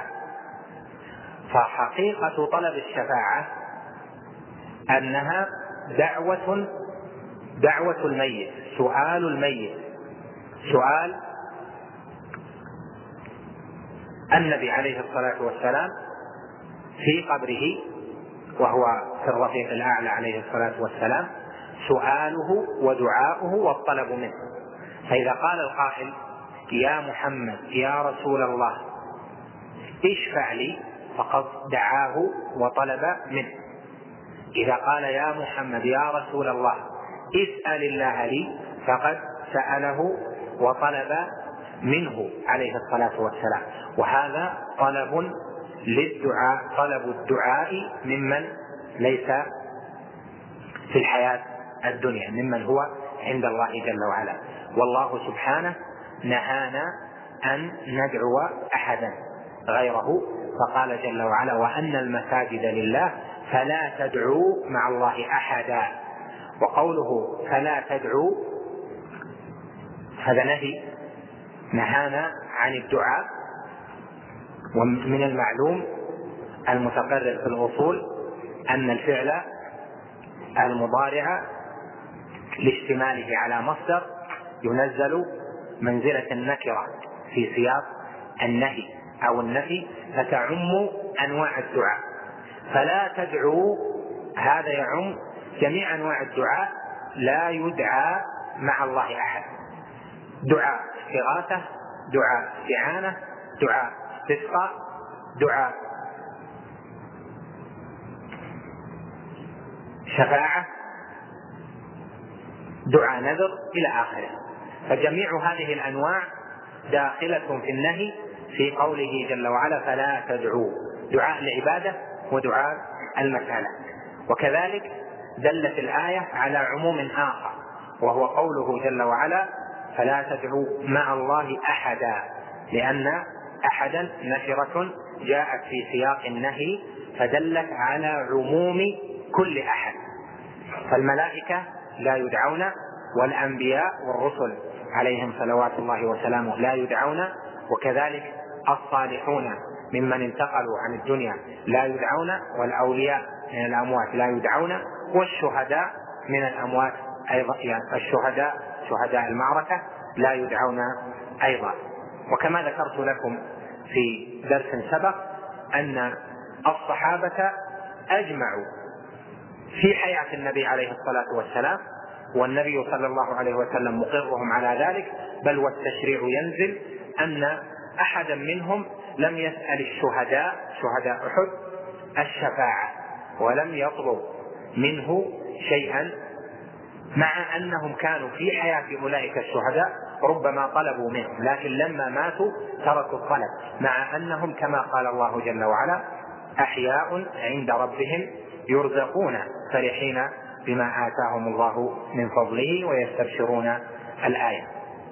فحقيقة طلب الشفاعة أنها دعوة الميت، سؤال الميت، سؤال النبي عليه الصلاة والسلام في قبره وهو في الرفيق الأعلى عليه الصلاة والسلام، سؤاله ودعاؤه والطلب منه. فإذا قال القائل يا محمد يا رسول الله اشفع لي فقد دعاه وطلب منه. إذا قال يا محمد يا رسول الله اسأل الله لي فقد سأله وطلب منه عليه الصلاة والسلام. وهذا طلب للدعاء، طلب الدعاء ممن ليس في الحياة الدنيا، ممن هو عند الله جل وعلا. والله سبحانه نهانا أن ندعو أحدا غيره، فقال جل وعلا وأن المساجد لله فلا تدعوا مع الله أحدا. وقوله فلا تدعوا هذا نهي، نهانا عن الدعاء. ومن المعلوم المتقرر في الأصول أن الفعل المضارع لاشتماله على مصدر ينزل منزلة النكرة في سياق النهي أو النفي، فتعم أنواع الدعاء. فلا تدعوا هذا يعم جميع أنواع الدعاء، لا يدعى مع الله أحد، دعاء استغاثة، دعاء استعانة، دعاء استسقاء، دعاء شفاعة، دعاء نذر إلى آخره. فجميع هذه الأنواع داخلة في النهي في قوله جل وعلا فلا تدعوا، دعاء العبادة ودعاء المسألة. وكذلك دلت الآية على عموم آخر وهو قوله جل وعلا فلا تدعوا مع الله أحدا، لأن أحدا نكرة جاءت في سياق النهي فدلت على عموم كل أحد. فالملائكة لا يدعون، والأنبياء والرسل عليهم صلوات الله وسلامه لا يدعون، وكذلك الصالحون ممن انتقلوا عن الدنيا لا يدعون، والأولياء من الأموات لا يدعون، والشهداء من الأموات أيضا، يعني الشهداء شهداء المعركة لا يدعون أيضا. وكما ذكرت لكم في درس سبق أن الصحابة أجمعوا في حياة النبي عليه الصلاة والسلام، والنبي صلى الله عليه وسلم مقرهم على ذلك، بل والتشريع ينزل أن أحدا منهم لم يسأل الشهداء شهداء أحد الشفاعة ولم يطلب منه شيئا، مع أنهم كانوا في حياة أولئك الشهداء ربما طلبوا منهم، لكن لما ماتوا تركوا الطلب، مع أنهم كما قال الله جل وعلا أحياء عند ربهم يرزقون فرحين بما آتاهم الله من فضله ويستبشرون الآية.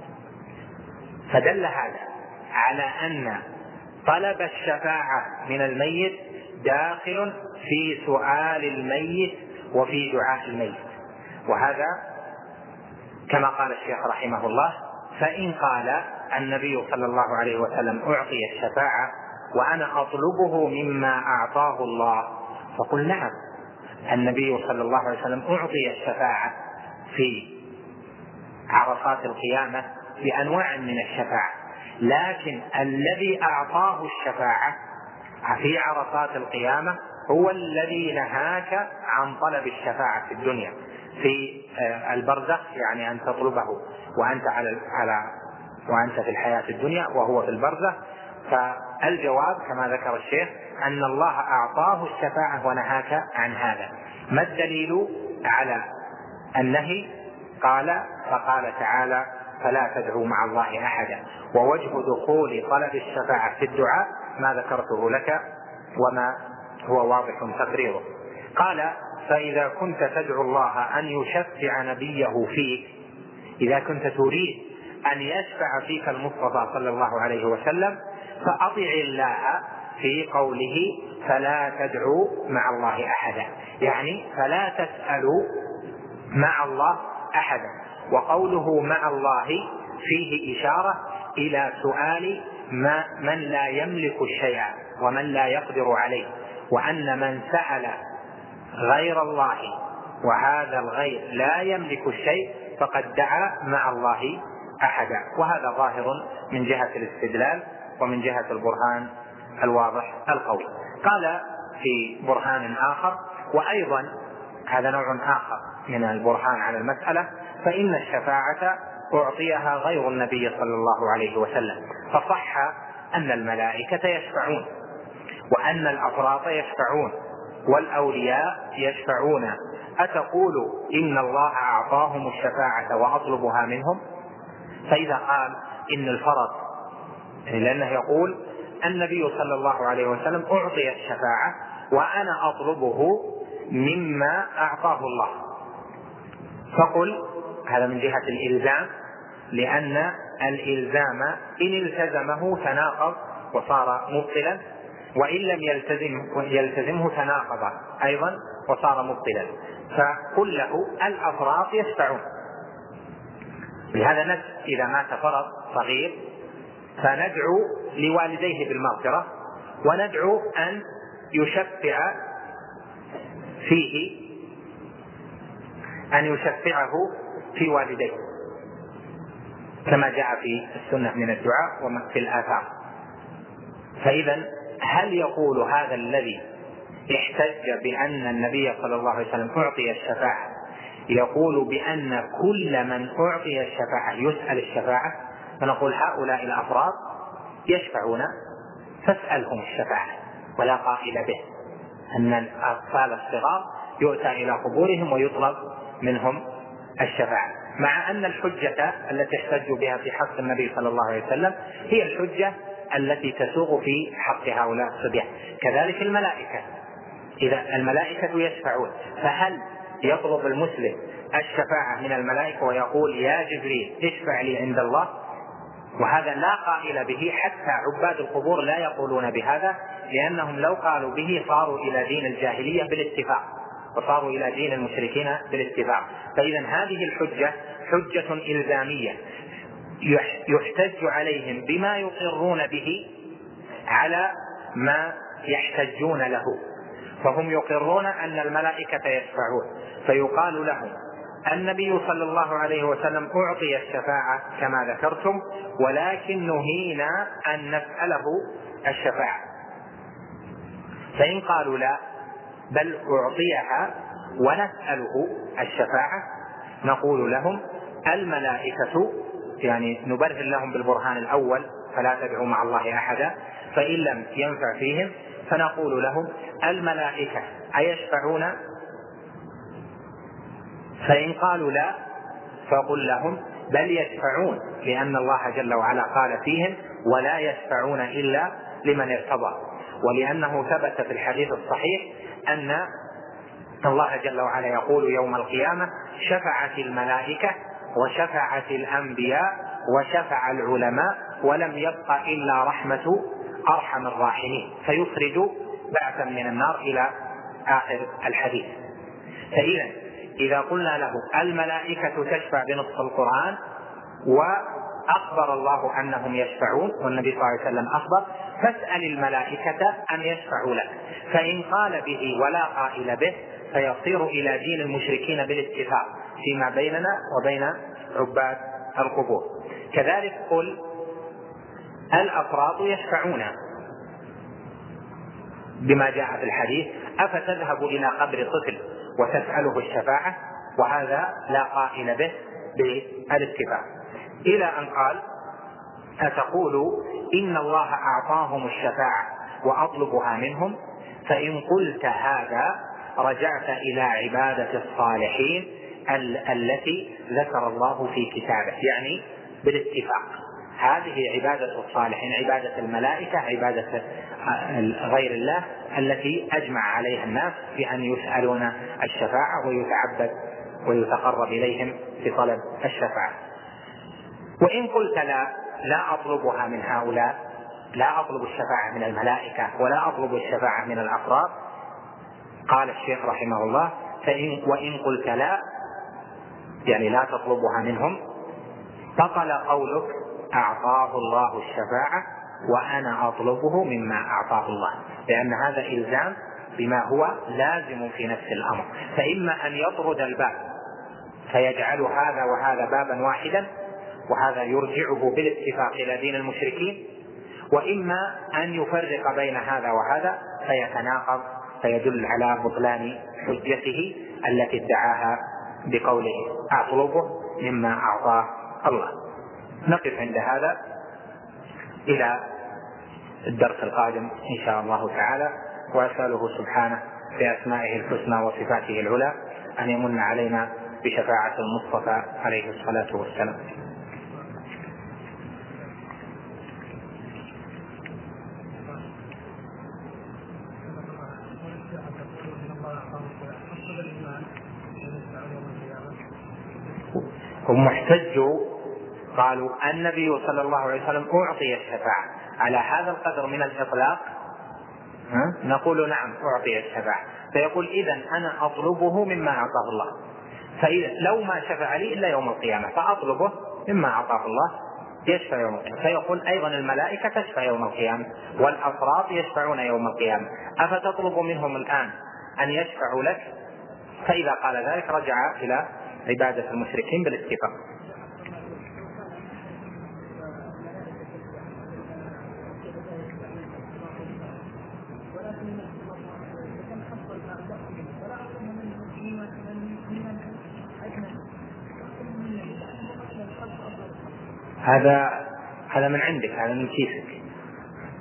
فدل هذا على أن طلب الشفاعة من الميت داخل في سؤال الميت وفي دعاء الميت. وهذا كما قال الشيخ رحمه الله فإن قال النبي صلى الله عليه وسلم أعطي الشفاعة وأنا أطلبه مما أعطاه الله، فقل نعم، النبي صلى الله عليه وسلم أعطي الشفاعة في عرصات القيامة بأنواع من الشفاعة، لكن الذي أعطاه الشفاعة في عرصات القيامة هو الذي نهاك عن طلب الشفاعة في الدنيا في البرزخ، يعني أن تطلبه وأنت في الحياة الدنيا وهو في البرزخ. فالجواب كما ذكر الشيخ أن الله أعطاه الشفاعة ونهاك عن هذا. ما الدليل على النهي؟ فقال تعالى فلا تدعوا مع الله أحدا. ووجه دخول طلب الشفاعة في الدعاء ما ذكرته لك وما هو واضح تقريره. قال فإذا كنت تدعو الله أن يشفع نبيه فيك، إذا كنت تريد أن يشفع فيك المصطفى صلى الله عليه وسلم فأطع الله في قوله فلا تدعوا مع الله أحدا، يعني فلا تسألوا مع الله أحدا. وقوله مع الله فيه إشارة إلى سؤال من لا يملك الشيء ومن لا يقدر عليه، وأن من سأل غير الله وهذا الغير لا يملك الشيء فقد دعا مع الله أحدا. وهذا ظاهر من جهة الاستدلال ومن جهة البرهان الواضح القوي. قال في برهان آخر، وأيضا هذا نوع آخر من البرهان على المسألة، فإن الشفاعة أعطيها غير النبي صلى الله عليه وسلم، فصح أن الملائكة يشفعون وأن الأفراط يشفعون والأولياء يشفعون، أتقول إن الله أعطاهم الشفاعة وأطلبها منهم؟ فإذا قال إن الفرط، لأنه يقول النبي صلى الله عليه وسلم أعطي الشفاعة وأنا أطلبه مما أعطاه الله، فقل هذا من جهة الإلزام، لأن الإلزام إن التزمه تناقض وصار مبطلا، وإن لم يلتزمه تناقض أيضا وصار مبطلا. فقل له الأفراط يشفعون، لهذا نفس إذا مات فرط صغير فندعو لوالديه بالمغفرة وندعو أن يشفع فيه، أن يشفعه في والديه كما جاء في السنة من الدعاء وفي الآثار. فإذا هل يقول هذا الذي احتج بأن النبي صلى الله عليه وسلم أعطي الشفاعة يقول بأن كل من أعطي الشفاعة يسأل الشفاعة؟ فنقول هؤلاء الأفراد يشفعون فاسألهم الشفاعة، ولا قائل به أن الأطفال الصغار يؤتى إلى قبورهم ويطلب منهم الشفاعة، مع أن الحجة التي احتجوا بها في حق النبي صلى الله عليه وسلم هي الحجة التي تسوغ في حق هؤلاء الصبيان. كذلك الملائكة، إذا الملائكة يشفعون، فهل يطلب المسلم الشفاعة من الملائكة ويقول يا جبريل اشفع لي عند الله؟ وهذا لا قائل به، حتى عباد القبور لا يقولون بهذا، لأنهم لو قالوا به صاروا إلى دين الجاهلية بالاتفاق، وصاروا إلى دين المشركين بالاتفاق. فإذا هذه الحجة حجة إلزامية يحتج عليهم بما يقرون به على ما يحتجون له، فهم يقرون أن الملائكة يشفعون، فيقال لهم النبي صلى الله عليه وسلم أعطي الشفاعة كما ذكرتم، ولكن نهينا أن نسأله الشفاعة. فإن قالوا لا بل أعطيها ونسأله الشفاعة، نقول لهم الملائكة، يعني نبرهن لهم بالبرهان الأول فلا تدعوا مع الله أحدا، فإن لم ينفع فيهم فنقول لهم الملائكة أيشفعون؟ فإن قالوا لا فقل لهم بل يشفعون، لأن الله جل وعلا قال فيهم ولا يشفعون إلا لمن ارتضى، ولأنه ثبت في الحديث الصحيح أن الله جل وعلا يقول يوم القيامة شفعت الملائكة وشفعت الأنبياء وشفع العلماء ولم يبق إلا رحمة أرحم الراحمين، فيخرج بعثا من النار إلى آخر الحديث. فإذا إذا قلنا له الملائكة تشفع بنص القرآن وأخبر الله أنهم يشفعون والنبي صلى الله عليه وسلم أخبر، فاسأل الملائكة أن يشفعوا لك، فإن قال به ولا قائل به فيصير إلى دين المشركين بالاتفاق فيما بيننا وبين عباد القبور. كذلك قل الأفراط يشفعون بما جاء في الحديث أفتذهب إلى قبر طفل وتسأله الشفاعة؟ وهذا لا قائل به بالاتفاق، إلى أن قال أتقول إن الله أعطاهم الشفاعة وأطلبها منهم؟ فإن قلت هذا رجعت إلى عبادة الصالحين التي ذكر الله في كتابه، يعني بالاتفاق هذه عبادة الصالحين، عبادة الملائكة، عبادة غير الله التي أجمع عليها الناس بأن يسألون الشفاعة ويتعبد ويتقرب إليهم في طلب الشفاعة. وإن قلت لا أطلبها من هؤلاء، لا أطلب الشفاعة من الملائكة ولا أطلب الشفاعة من الأفراد، قال الشيخ رحمه الله وإن قلت لا يعني لا تطلبها منهم، بطل قولك أعطاه الله الشفاعة وأنا أطلبه مما أعطاه الله، لأن هذا إلزام بما هو لازم في نفس الأمر، فإما أن يطرد الباب فيجعل هذا وهذا بابا واحدا وهذا يرجعه بالاتفاق إلى دين المشركين، وإما أن يفرق بين هذا وهذا فيتناقض فيدل على بطلان حجته التي ادعاها بقوله أطلبه مما أعطاه الله. نقف عند هذا إلى الدرس القادم إن شاء الله تعالى، وأسأله سبحانه بأسمائه الحسنى وصفاته العلى أن يمن علينا بشفاعة المصطفى عليه الصلاة والسلام. هم احتجوا قالوا النبي صلى الله عليه وسلم أعطي الشفاعة، على هذا القدر من الإطلاق نقول نعم أعطي الشفاعة، فيقول إذن أنا أطلبه مما أعطاه الله، فإذا لو ما شفع لي إلا يوم القيامة فأطلبه مما أعطاه الله يشفع يوم القيامة، فيقول أيضا الملائكة تشفع يوم القيامة والأفراط يشفعون يوم القيامة، أفتطلب منهم الآن أن يشفعوا لك؟ فإذا قال ذلك رجع إلى عبادة المشركين بالاتفاق. هذا من عندك، هذا من كيسك،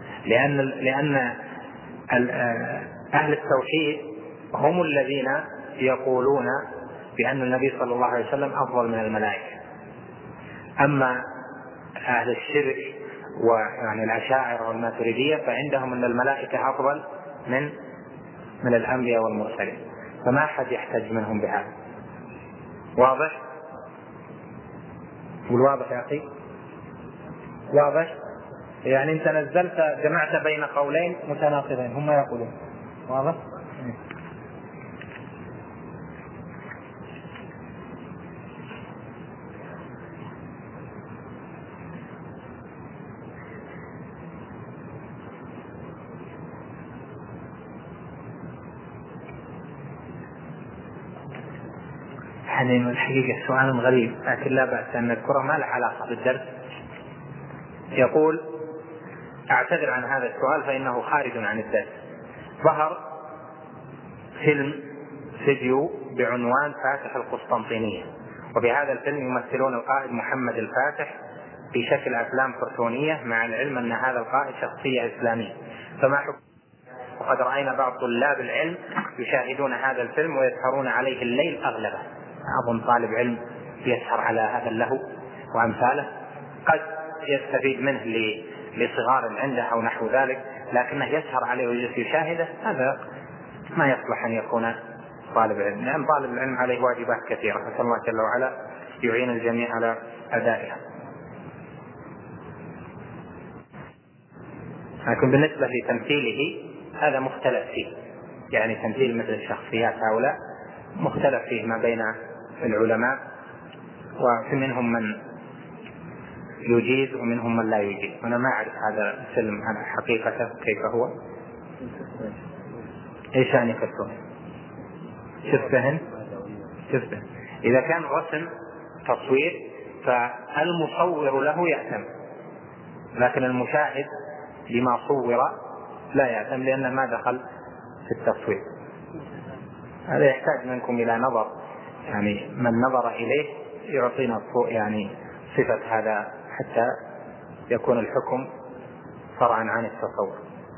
لأن أهل التوحيد هم الذين يقولون بأن النبي صلى الله عليه وسلم أفضل من الملائكة. أما أهل الشرك ويعني الأشاعرة والماتريدية فعندهم أن الملائكة أفضل من الأنبياء والمرسلين، فما أحد يحتج منهم بهذا. واضح؟ والواضح يا أخي؟ واضح؟ يعني أنت نزلت جمعت بين قولين متناقضين هم يقولون. واضح؟ يعني الحقيقة سؤال غريب لكن لا بأس أن نذكره، ما له علاقة بالدرس. يقول: أعتذر عن هذا السؤال فإنه خارج عن الدرس. ظهر فيديو بعنوان فاتح القسطنطينية، وبهذا الفيلم يمثلون القائد محمد الفاتح في شكل أفلام كرتونية، مع العلم أن هذا القائد شخصية إسلامية، فما حكم؟ وقد رأينا بعض طلاب العلم يشاهدون هذا الفيلم ويسهرون عليه الليل أغلبه. أظن طالب علم يسهر على هذا اللهو وأمثاله قد يستفيد منه لصغار عنده أو نحو ذلك، لكنه يسهر عليه ويجلس يشاهده، هذا ما يصلح أن يكون طالب علم، لأن طالب العلم عليه واجبات كثيرة، نسأل الله جل وعلا يعين الجميع على أدائها. لكن بالنسبة لتمثيله هذا مختلف فيه، يعني تمثيل مثل الشخصيات هؤلاء مختلف فيه ما بين العلماء، وفي منهم من يجيز ومنهم من لا يجيز. أنا ما أعرف هذا الفيلم على حقيقته كيف هو. إيش يعني كرتون؟ شفته. إذا كان رسم تصوير فالمصور له يأثم، لكن المشاهد لما صور لا يأثم لأنه ما دخل في التصوير. هذا يحتاج منكم إلى نظر، يعني من نظر إليه يعطينا يعني صفة هذا حتى يكون الحكم فرعا عن التصور.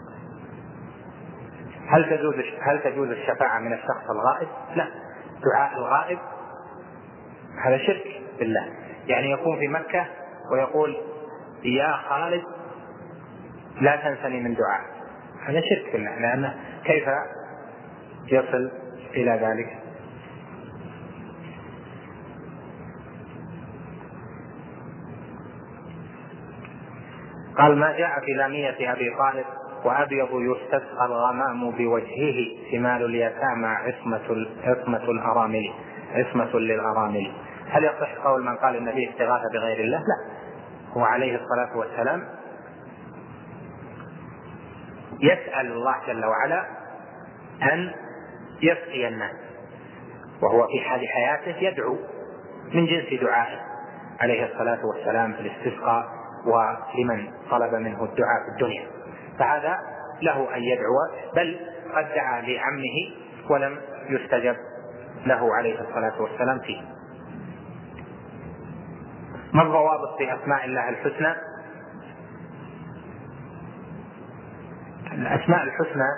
هل تجوز الشفاعة من الشخص الغائب؟ لا، دعاء الغائب هذا شرك بالله، يعني يكون في مكة ويقول: يا خالد لا تنسني من دعاء، هذا شرك بالله، لأنه كيف يصل إلى ذلك؟ قال: ما جاء في لامية أبي طالب: وأبيض يستسقى الغمام بوجهه، ثمال اليتامى عصمة للأرامل. هل يصح قول من قال إن فيه استغاثة بغير الله؟ لا، هو عليه الصلاة والسلام يسأل الله جل وعلا أن يسقي الناس، وهو في حال حياته يدعو من جنس دعائه عليه الصلاة والسلام في الاستسقاء ولمن طلب منه الدعاء في الدنيا، فهذا له أن يدعو، بل قد دعا لعمه ولم يستجب له عليه الصلاة والسلام فيه. ما الضوابط في أسماء الله الحسنى؟ الأسماء الحسنى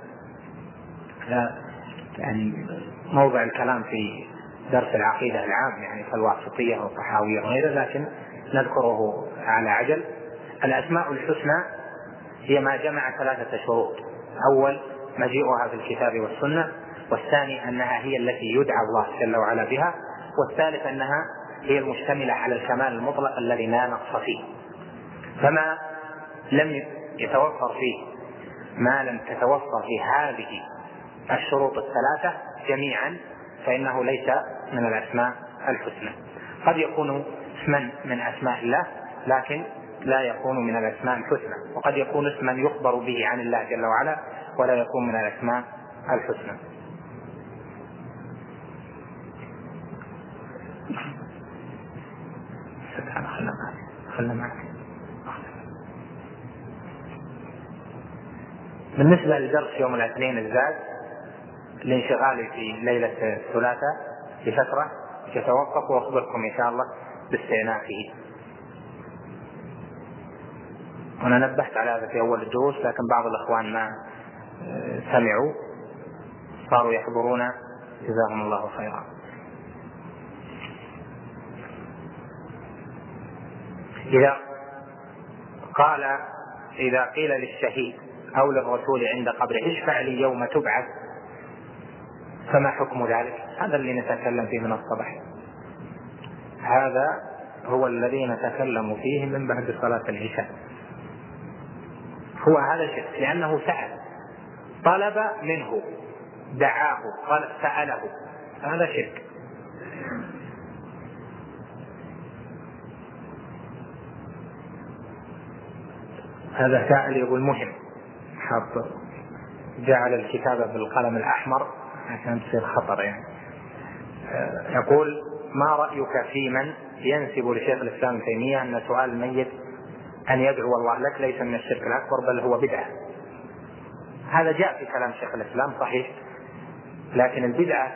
يعني موضع الكلام في درس العقيدة العام، يعني كالواسطية والطحاوية وغيره، لكن نذكره على عجل. الأسماء الحسنى هي ما جمع 3 شروط: أول مجيئها في الكتاب والسنة، والثاني أنها هي التي يدعى الله جل وعلا بها، والثالث أنها هي المشتملة على الكمال المطلق الذي لا نقص فيه. فما لم يتوفر فيه ما لم تتوفر في هذه الشروط 3 جميعا فإنه ليس من الأسماء الحسنى. قد يكون اسما من أسماء الله لكن لا يكون من الأسماء الحسنى، وقد يكون اسما يخبر به عن الله جل وعلا ولا يكون من الأسماء الحسنى. خلنا معك. بالنسبة لدرس يوم الاثنين الزاد لانشغالي في ليلة الثلاثاء بفترة يتوقف، وأخبركم إن شاء الله باستئنافه. أنا نبهت على هذا في أول الدروس، لكن بعض الأخوان ما سمعوا، صاروا يحضرون جزاهم الله خيرا. إذا قيل للشهيد أو للرسول عند قبره اشفع لي يوم تبعث فما حكم ذلك؟ هذا اللي نتكلم فيه من الصباح، هذا هو الذي نتكلم فيه من بعد صلاة العشاء. هو هذا شرك، لأنه سأل، طلب منه، دعاه، سأله، هذا شرك. هذا سائل يقول مهم، حاط جعل الكتابة بالقلم الأحمر عشان تصير خطر يعني. يقول: ما رأيك في من ينسب لشيخ الإسلام ابن تيمية أن سؤال الميت أن يدعو الله لك ليس من الشرك الأكبر بل هو بدعة؟ هذا جاء في كلام شيخ الإسلام صحيح، لكن البدعة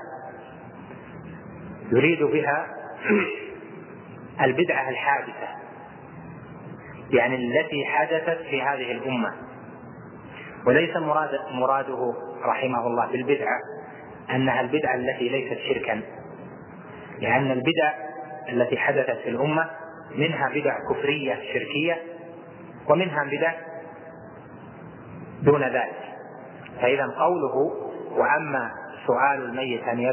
يريد بها البدعة الحادثة، يعني التي حدثت في هذه الأمة، وليس مراده رحمه الله بالبدعة أنها البدعة التي ليست شركا، لأن البدع التي حدثت في الأمة منها بدع كفرية شركية ومنها بدع دون ذلك. فإذا قوله: وأما سؤال الميت أن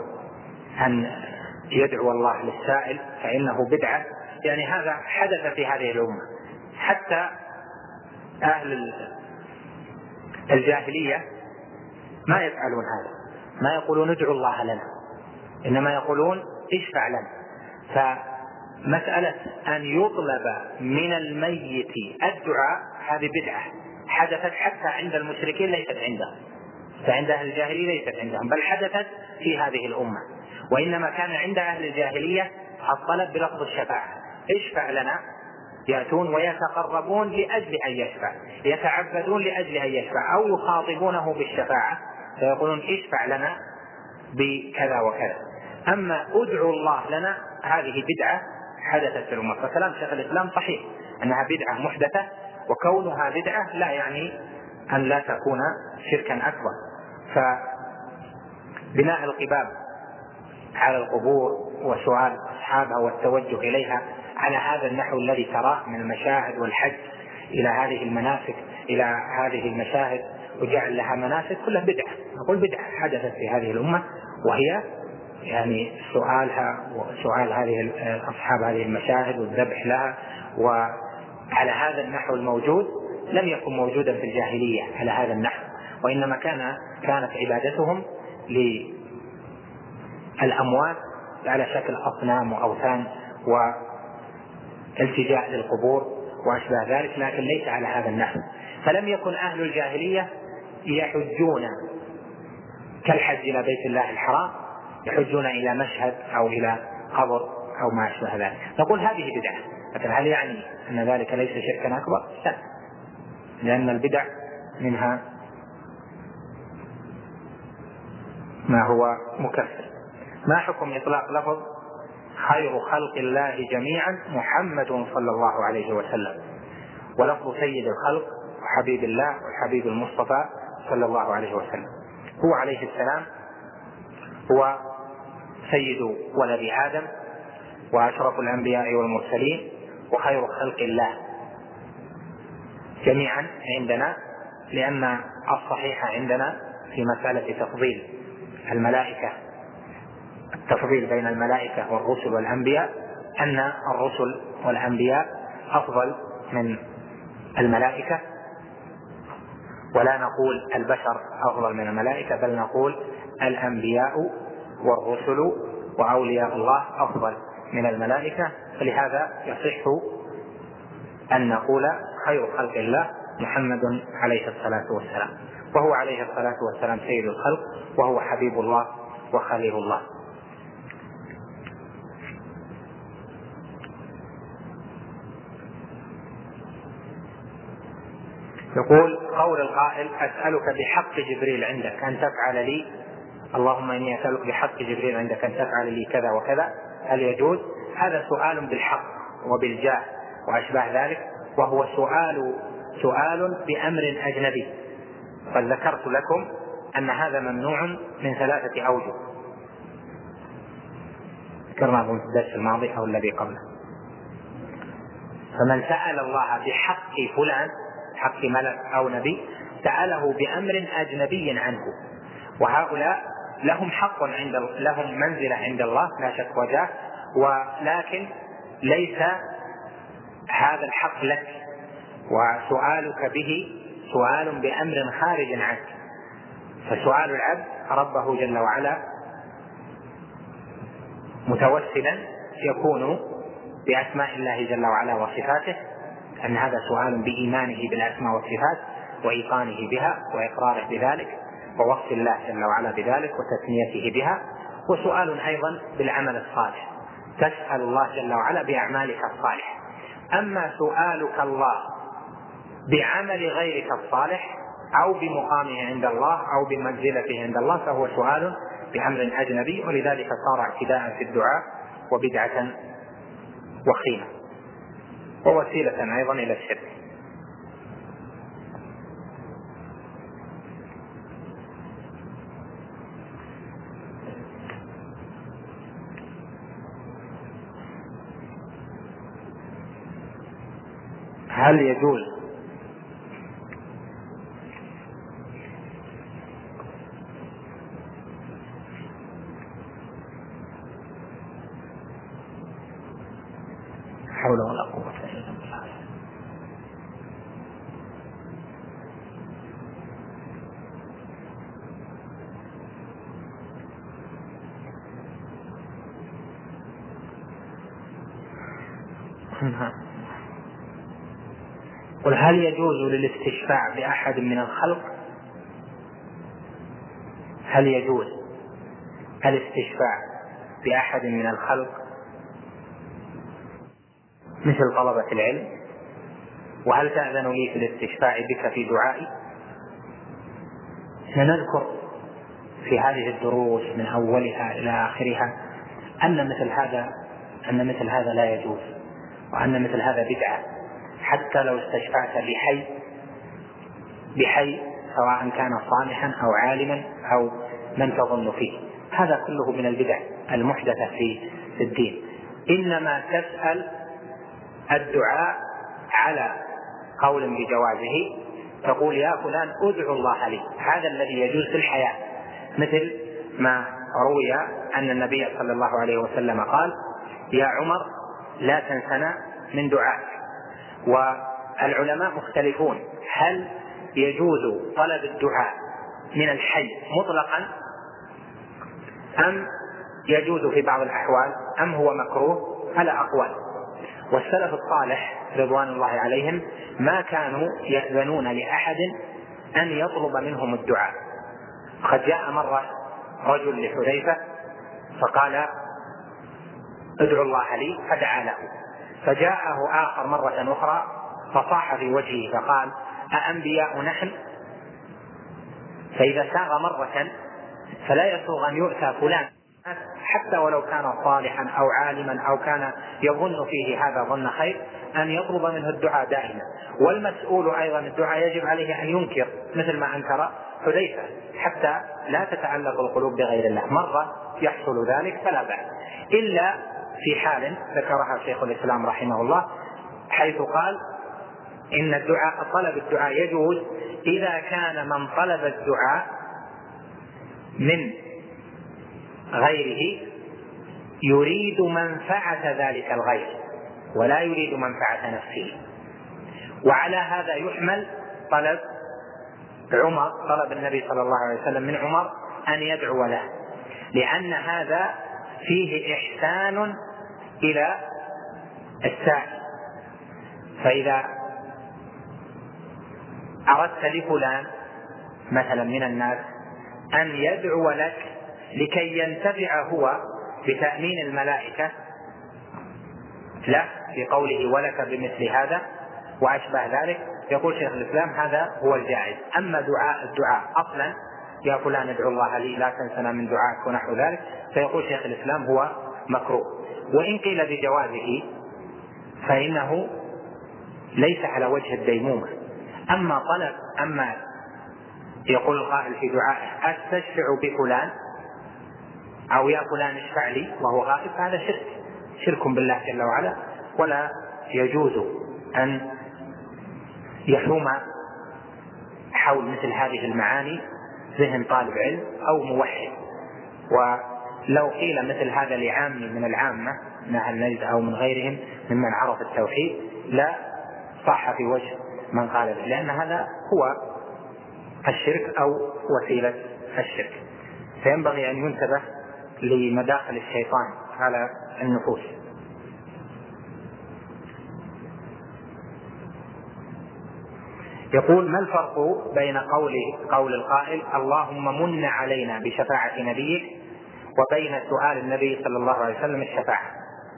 يدعو الله للسائل فإنه بدعة، يعني هذا حدث في هذه الأمة. حتى أهل الجاهلية ما يفعلون هذا، ما يقولون ادعوا الله لنا، إنما يقولون اشفع لنا. فمسألة أن يطلب من الميت الدعاء هذه بدعة حدثت حتى عند المشركين، ليست عندهم، فعند أهل الجاهلية ليست عندهم، بل حدثت في هذه الأمة. وإنما كان عند أهل الجاهلية الطلب بلفظ الشفاعة: اشفع لنا، يأتون ويتقربون لأجل أن يشفع، يتعبدون لأجل أن يشفع، أو يخاطبونه بالشفاعة فيقولون اشفع لنا بكذا وكذا. أما ادعوا الله لنا هذه بدعة حدثت في الأمة. فكلام شيخ الإسلام صحيح أنها بدعة محدثة، وكونها بدعة لا يعني أن لا تكون شركا أكبر. فبناء القباب على القبور وسؤال أصحابها والتوجه إليها على هذا النحو الذي تراه من المشاهد والحج إلى هذه المناسك، إلى هذه المشاهد وجعل لها مناسك، كلها بدعة. نقول بدعة حدثت في هذه الأمة، وهي يعني سؤال هذه أصحاب هذه المشاهد والذبح لها وعلى هذا النحو الموجود لم يكن موجودا في الجاهلية على هذا النحو، وإنما كانت عبادتهم للأموات على شكل أصنام وأوثان والتجاء للقبور وأشبه ذلك، لكن ليس على هذا النحو. فلم يكن أهل الجاهلية يحجون كالحج إلى بيت الله الحرام، يحجون إلى مشهد أو إلى قبر أو ما أشبه ذلك. نقول هذه بدعة، لكن هل يعني أن ذلك ليس شركا أكبر؟ لا، لأن البدع منها ما هو مكفر. ما حكم إطلاق لفظ خير خلق الله جميعا محمد صلى الله عليه وسلم، ولفظ سيد الخلق وحبيب الله والحبيب المصطفى صلى الله عليه وسلم؟ هو عليه السلام هو سيد ولد آدم وأشرف الأنبياء والمرسلين وخير خلق الله جميعا عندنا، لأن الصحيح عندنا في مسألة تفضيل الملائكة، التفضيل بين الملائكة والرسل والأنبياء، أن الرسل والأنبياء أفضل من الملائكة، ولا نقول البشر أفضل من الملائكة، بل نقول الأنبياء والرسل وأولياء الله أفضل من الملائكة. فلهذا يصح أن نقول خير خلق الله محمد عليه الصلاة والسلام، وهو عليه الصلاة والسلام سيد الخلق، وهو حبيب الله وخليل الله. يقول قول القائل: أسألك بحق جبريل عندك أن تفعل لي، اللهم إني أسألك بحق جبريل عندك أن تفعل لي كذا وكذا، هل يجوز؟ هذا سؤال بالحق وبالجاه وأشباه ذلك، وهو سؤال بأمر أجنبي. قد ذكرت لكم أن هذا ممنوع من 3 أوجه. ذكرنا في الدرس الماضي أو الذي قبله. فمن سأل الله بحق فلان، حق ملك أو نبي، سأله بأمر أجنبي عنه، وهؤلاء لهم حق لهم منزلة عند الله لا شك وجاه، ولكن ليس هذا الحق لك، وسؤالك به سؤال بأمر خارج عنك. فسؤال العبد ربه جل وعلا متوسلا يكون بأسماء الله جل وعلا وصفاته، أن هذا سؤال بإيمانه بالأسماء والصفات وإيقانه بها وإقراره بذلك ووصف الله جل وعلا بذلك وتسميته بها، وسؤال أيضا بالعمل الصالح، تسأل الله جل وعلا بأعمالك الصالحة. أما سؤالك الله بعمل غيرك الصالح أو بمقامه عند الله أو بمنزلته عند الله فهو سؤال بأمر أجنبي، ولذلك صار اعتداء في الدعاء وبدعة وخيمة ووسيلة أيضا إلى الشرك. هل يجوز حول ولا قوة إلا بالله. قل هل يجوز للاستشفاع بأحد من الخلق؟ هل يجوز الاستشفاع بأحد من الخلق مثل طلبة العلم؟ وهل تأذن لي في الاستشفاع بك في دعائي؟ سنذكر في هذه الدروس من أولها إلى آخرها أن مثل هذا لا يجوز، وأن مثل هذا بدعة، حتى لو استشفعت بحي سواء كان صالحا أو عالما أو من تظن فيه، هذا كله من البدع المحدثة في الدين. إنما تسأل الدعاء على قول بجوازه، تقول يا فلان ادعو الله لي، هذا الذي يجوز في الحياة، مثل ما روي أن النبي صلى الله عليه وسلم قال يا عمر لا تنسنا من دعائك. والعلماء مختلفون هل يجوز طلب الدعاء من الحي مطلقا أم يجوز في بعض الأحوال أم هو مكروه، على أقوال. والسلف الصالح رضوان الله عليهم ما كانوا يأذنون لأحد أن يطلب منهم الدعاء. قد جاء مرة رجل لحذيفة فقال ادعو الله لي فدعا له، فجاءه آخر مرة أخرى فصاح في وجهه فقال أأنبياء نحن؟ فإذا ساغ مرة فلا يسوغ أن يؤتى فلان حتى ولو كان صالحا أو عالما أو كان يظن فيه هذا ظن خير أن يطلب منه الدعاء دائما. والمسؤول أيضا الدعاء يجب عليه أن ينكر مثل ما أنكر حذيفة حتى لا تتعلق القلوب بغير الله. مرة يحصل ذلك فلا بأس، إلا في حال ذكرها شيخ الإسلام رحمه الله حيث قال إن الدعاء طلب الدعاء يجوز إذا كان من طلب الدعاء من غيره يريد منفعة ذلك الغير ولا يريد منفعة نفسه. وعلى هذا يحمل طلب النبي صلى الله عليه وسلم من عمر أن يدعو له، لأن هذا فيه إحسان إلى السائل. فإذا أردت لفلان مثلا من الناس أن يدعو لك لكي ينتفع هو بتأمين الملائكة له بقوله ولك بمثل هذا وأشبه ذلك، يقول شيخ الإسلام هذا هو الجائز. أما الدعاء أصلا يا فلان ادعو الله لي لا تنسنا من دعائك ونحو ذلك، فيقول شيخ الإسلام هو مكروه. وإن قيل بجوازه فإنه ليس على وجه الديمومة. أما يقول القائل في دعائه أستشفع بفلان أو يا فلان اشفع لي وهو غائب، هذا شرك بالله جل وعلا، ولا يجوز أن يحوم حول مثل هذه المعاني ذهن طالب علم أو موحد. ولو قيل مثل هذا لعام من العامة من أهل نجد أو من غيرهم ممن عرف التوحيد لا صح في وجه من قال به، لأن هذا هو الشرك أو وسيلة الشرك. فينبغي أن ينتبه لمداخل الشيطان على النفوس. يقول: ما الفرق بين قول القائل اللهم من علينا بشفاعة نبيك وبين سؤال النبي صلى الله عليه وسلم الشفاعة؟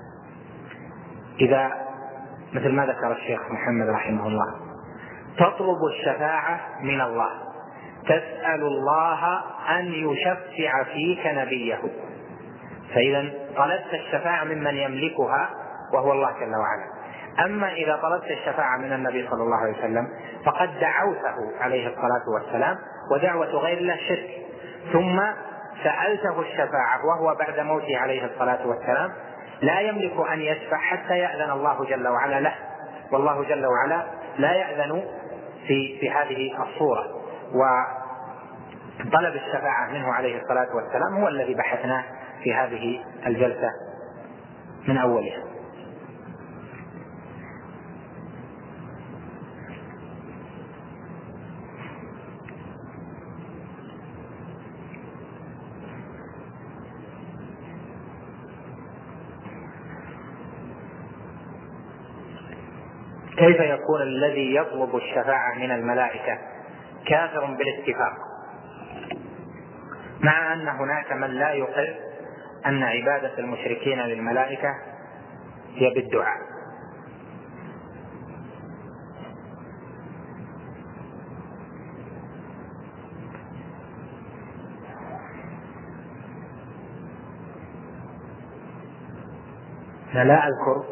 إذا مثل ما ذكر الشيخ محمد رحمه الله تطلب الشفاعة من الله، تسأل الله أن يشفع فيك نبيه، فإذا طلبت الشفاعة ممن يملكها وهو الله جل وعلا. أما إذا طلبت الشفاعة من النبي صلى الله عليه وسلم فقد دعوته عليه الصلاة والسلام، ودعوة غير الله شرك، ثم سألته الشفاعة وهو بعد موته عليه الصلاة والسلام لا يملك أن يشفع حتى يأذن الله جل وعلا له، والله جل وعلا لا يأذن في هذه الصورة. وطلب الشفاعة منه عليه الصلاة والسلام هو الذي بحثناه في هذه الجلسة من أولها. كيف يكون الذي يطلب الشفاعة من الملائكة كافر بالاتفاق، مع أن هناك من لا يقر أن عبادة المشركين للملائكة هي بالدعاء؟ أنا لا أذكر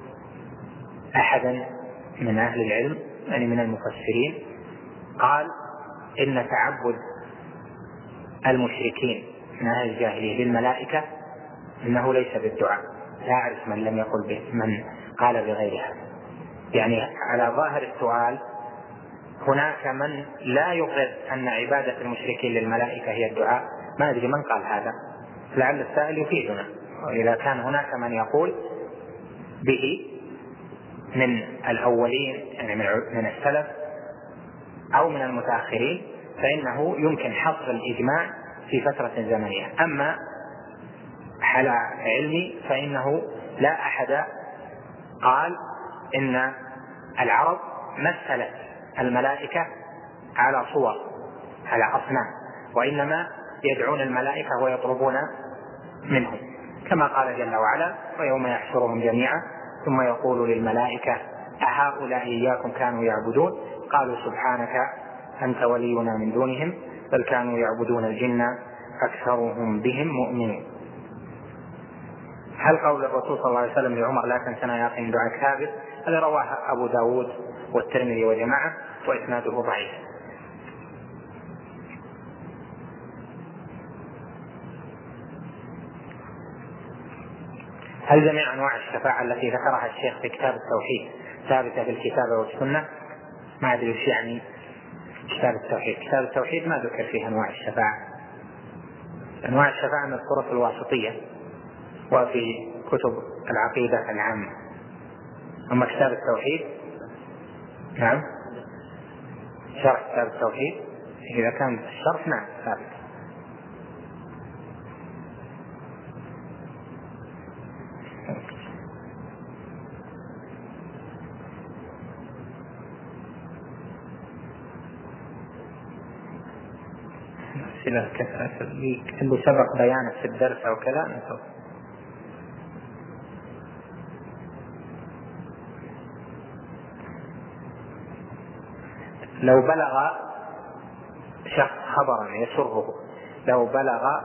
أحدا من أهل العلم يعني من المفسرين قال إن تعبد المشركين من أهل الجاهلية للملائكة إنه ليس بالدعاء. لا أعرف من لم يقل به، من قال بغيرها. يعني على ظاهر السؤال هناك من لا يقر أن عبادة المشركين للملائكة هي الدعاء. ما أدري من قال هذا، لعل السائل يفيدنا. وإذا كان هناك من يقول به من الأولين يعني من السلف أو من المتأخرين فإنه يمكن حصر الإجماع في فترة زمنية. أما على علمي فإنه لا أحد قال إن العرب مثلت الملائكة على صور على أصنام، وإنما يدعون الملائكة ويطلبون منهم، كما قال جل وعلا: ويوم يحشرهم جميعا ثم يقول للملائكة أهؤلاء إياكم كانوا يعبدون قالوا سبحانك أنت ولينا من دونهم بل كانوا يعبدون الجن أكثرهم بهم مؤمنون. هل قول الرسول صلى الله عليه وسلم لعمر لا تنسنا يا أخي دعاء ثابت؟ هذا رواه أبو داود والترمذي وجماعة وإسناده ضعيف. هل جميع أنواع الشفاعة التي ذكرها الشيخ في كتاب التوحيد ثابتة بالكتاب والسنة؟ ما أدري وش يعني كتاب التوحيد. كتاب التوحيد ما ذكر فيه أنواع الشفاعة. أنواع الشفاعة مذكورة في الواسطية وفي كتب العقيدة العامة. أما كتاب التوحيد نعم شرح كتاب التوحيد إذا كان الشرح نعم ثابت. اللي سبق بيانه في الدرس أو كذا نسوي. لو بلغ شخص خبرا يسره، لو بلغ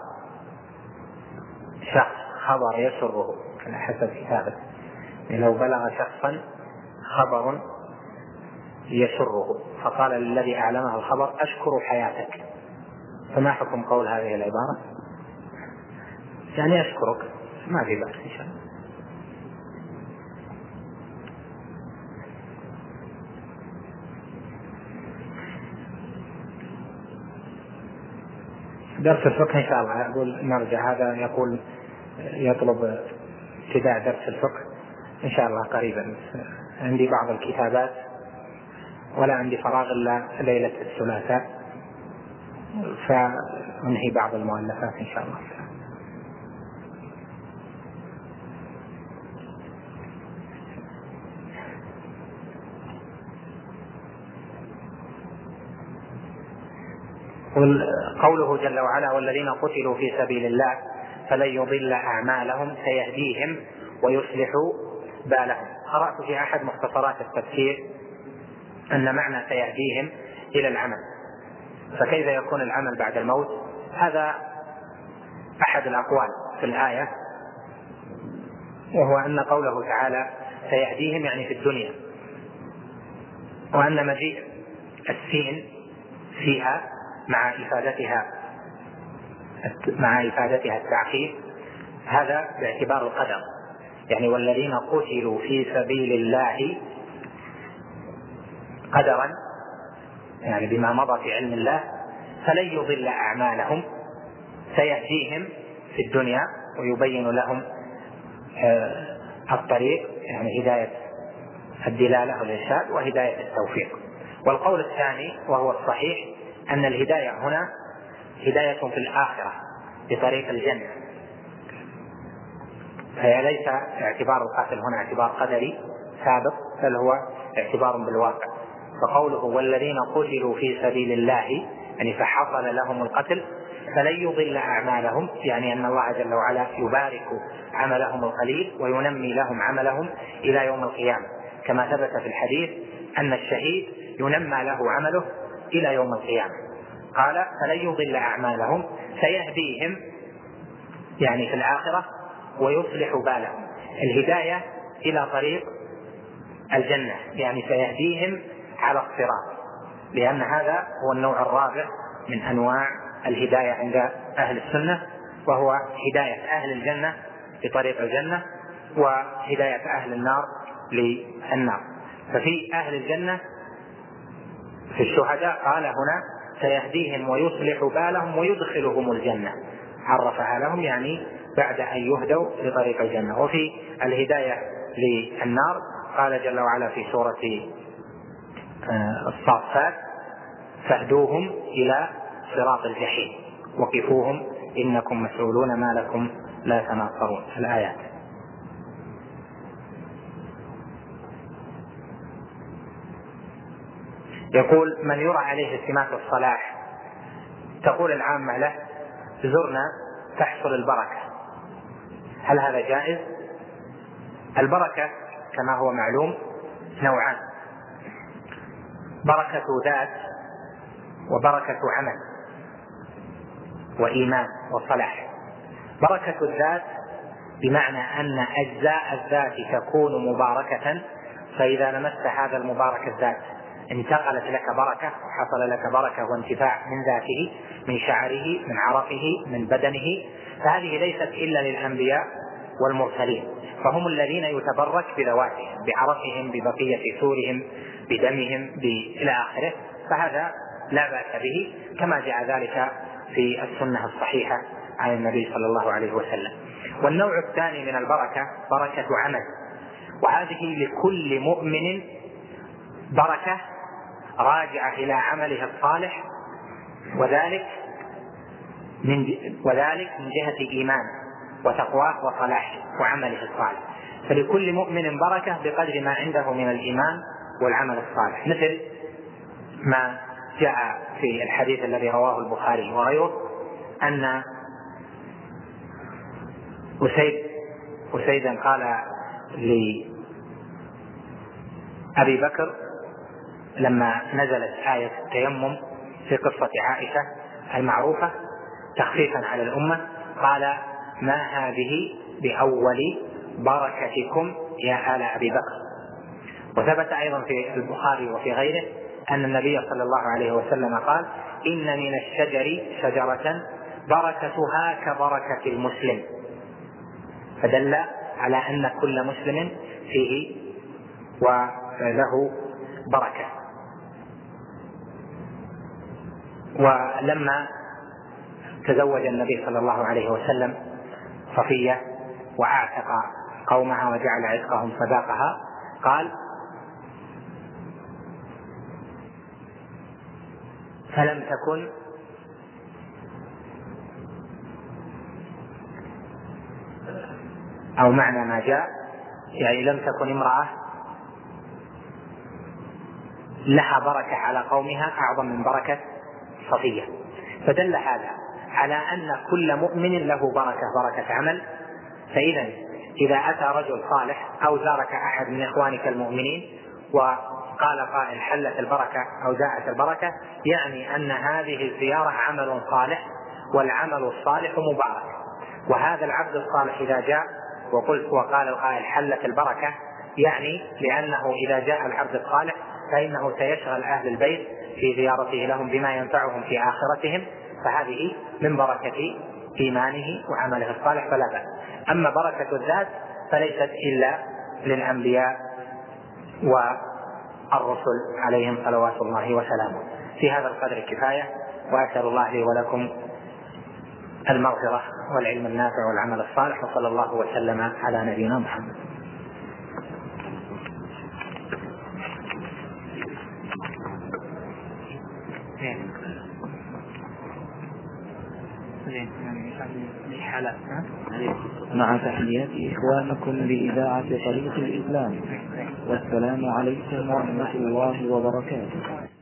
شخص خبر يسره على حسب كتابه، لو بلغ شخصا خبر يسره فقال للذي أعلمه الخبر أشكر حياتك، فما حكم قول هذه العبارة؟ يعني أشكرك، ما في بأس إن شاء الله. درس الفقه إن شاء الله أقول نرجع، هذا يقول يطلب ابتداء درس الفقه إن شاء الله قريبا. عندي بعض الكتابات ولا عندي فراغ إلا ليلة الثلاثاء، فأنهي بعض المؤلفات إن شاء الله. قوله جل وعلا والذين قتلوا في سبيل الله فلن يضل أعمالهم سيهديهم ويصلح بالهم. قرأت في أحد مختصرات التفسير أن معنى سيهديهم إلى العمل، فكيف يكون العمل بعد الموت؟ هذا أحد الأقوال في الآية، وهو أن قوله تعالى سيهديهم يعني في الدنيا، وأن مجيء السين فيها مع إفادتها التعقيب هذا باعتبار القدر، يعني والذين قتلوا في سبيل الله قدرا، يعني بما مضى في علم الله، فلن يضل أعمالهم سيهديهم في الدنيا ويبين لهم الطريق، يعني هداية الدلالة والإرشاد وهداية التوفيق. والقول الثاني وهو الصحيح أن الهداية هنا هداية في الآخرة بطريق الجنة، فهي ليس اعتبار القتل هنا اعتبار قدري سابق، بل هو اعتبار بالواقع. فقوله والذين قتلوا في سبيل الله يعني فحصل لهم القتل فلن يضل أعمالهم، يعني أن الله جل وعلا يبارك عملهم القليل وينمي لهم عملهم إلى يوم القيامة، كما ثبت في الحديث أن الشهيد ينمى له عمله إلى يوم القيامة. قال فلن يضل أعمالهم سيهديهم يعني في الآخرة ويصلح بالهم، الهداية إلى طريق الجنة، يعني سيهديهم على الصراط، لأن هذا هو النوع الرابع من أنواع الهداية عند أهل السنة، وهو هداية أهل الجنة لطريق الجنة وهداية أهل النار للنار. ففي أهل الجنة في الشهداء قال هنا سيهديهم ويصلح بالهم ويدخلهم الجنة، عرفها لهم يعني بعد أن يهدوا لطريق الجنة. وفي الهداية للنار قال جل وعلا في سورة الصافات فاهدوهم إلى صراط الجحيم وقفوهم إنكم مسؤولون ما لكم لا تناصرون، الآيات. يقول من يرى عليه سمات الصلاح تقول العامة له زرنا تحصل البركة، هل هذا جائز؟ البركة كما هو معلوم نوعان، بركة ذات وبركة عمل وإيمان وصلاح. بركة الذات بمعنى أن أجزاء الذات تكون مباركة، فإذا لمست هذا المبارك الذات انتقلت لك بركة وحصل لك بركة وانتفاع من ذاته، من شعره، من عرقه، من بدنه، فهذه ليست إلا للأنبياء والمرسلين، فهم الذين يتبرك بذواتهم، بعرقهم، ببقية سورهم، بدمهم، إلى آخره، فهذا لا بأس به كما جاء ذلك في السنة الصحيحة عن النبي صلى الله عليه وسلم. والنوع الثاني من البركة بركة عمل، وهذه لكل مؤمن بركة راجعة إلى عمله الصالح، وذلك من جهة إيمان وتقواه وصلاح وعمله الصالح، فلكل مؤمن بركة بقدر ما عنده من الإيمان والعمل الصالح، مثل ما جاء في الحديث الذي رواه البخاري وغيره أن أسيدا قال لأبي بكر لما نزلت آية التيمم في قصة عائشة المعروفة تخفيفا على الأمة، قال ما هذه بأول بركتكم يا آل أبي بكر. وثبت أيضا في البخاري وفي غيره أن النبي صلى الله عليه وسلم قال إن من الشجر شجرة بركتها كبركة المسلم، فدل على أن كل مسلم فيه وله بركة. ولما تزوج النبي صلى الله عليه وسلم صفية وأعتق قومها وجعل عتقهم صداقها قال: فلم تكن أو معنى ما جاء يعني لم تكن امرأة لها بركة على قومها أعظم من بركة صفية. فدل هذا على أن كل مؤمن له بركة عمل. فإذا إذا أتى رجل صالح أو زارك أحد من إخوانك المؤمنين وقال قائل حلت البركة أو زاءت البركة، يعني أن هذه الزيارة عمل صالح، والعمل الصالح مبارك. وهذا العبد الصالح إذا جاء وقال القائل حلت البركة، يعني لأنه إذا جاء العبد الصالح فإنه سيشغل أهل البيت في زيارته لهم بما ينفعهم في آخرتهم، فهذه من بركة إيمانه وعمله الصالح فلا بأس. أما بركة الذات فليست إلا للأنبياء والرسل عليهم صلوات الله وسلامه. في هذا القدر كفاية، وأسأل الله لي ولكم المغفرة والعلم النافع والعمل الصالح، وصلى الله وسلم على نبينا محمد. مع تحيات إخوانكم بإذاعة طريق الإسلام، والسلام عليكم ورحمة الله وبركاته.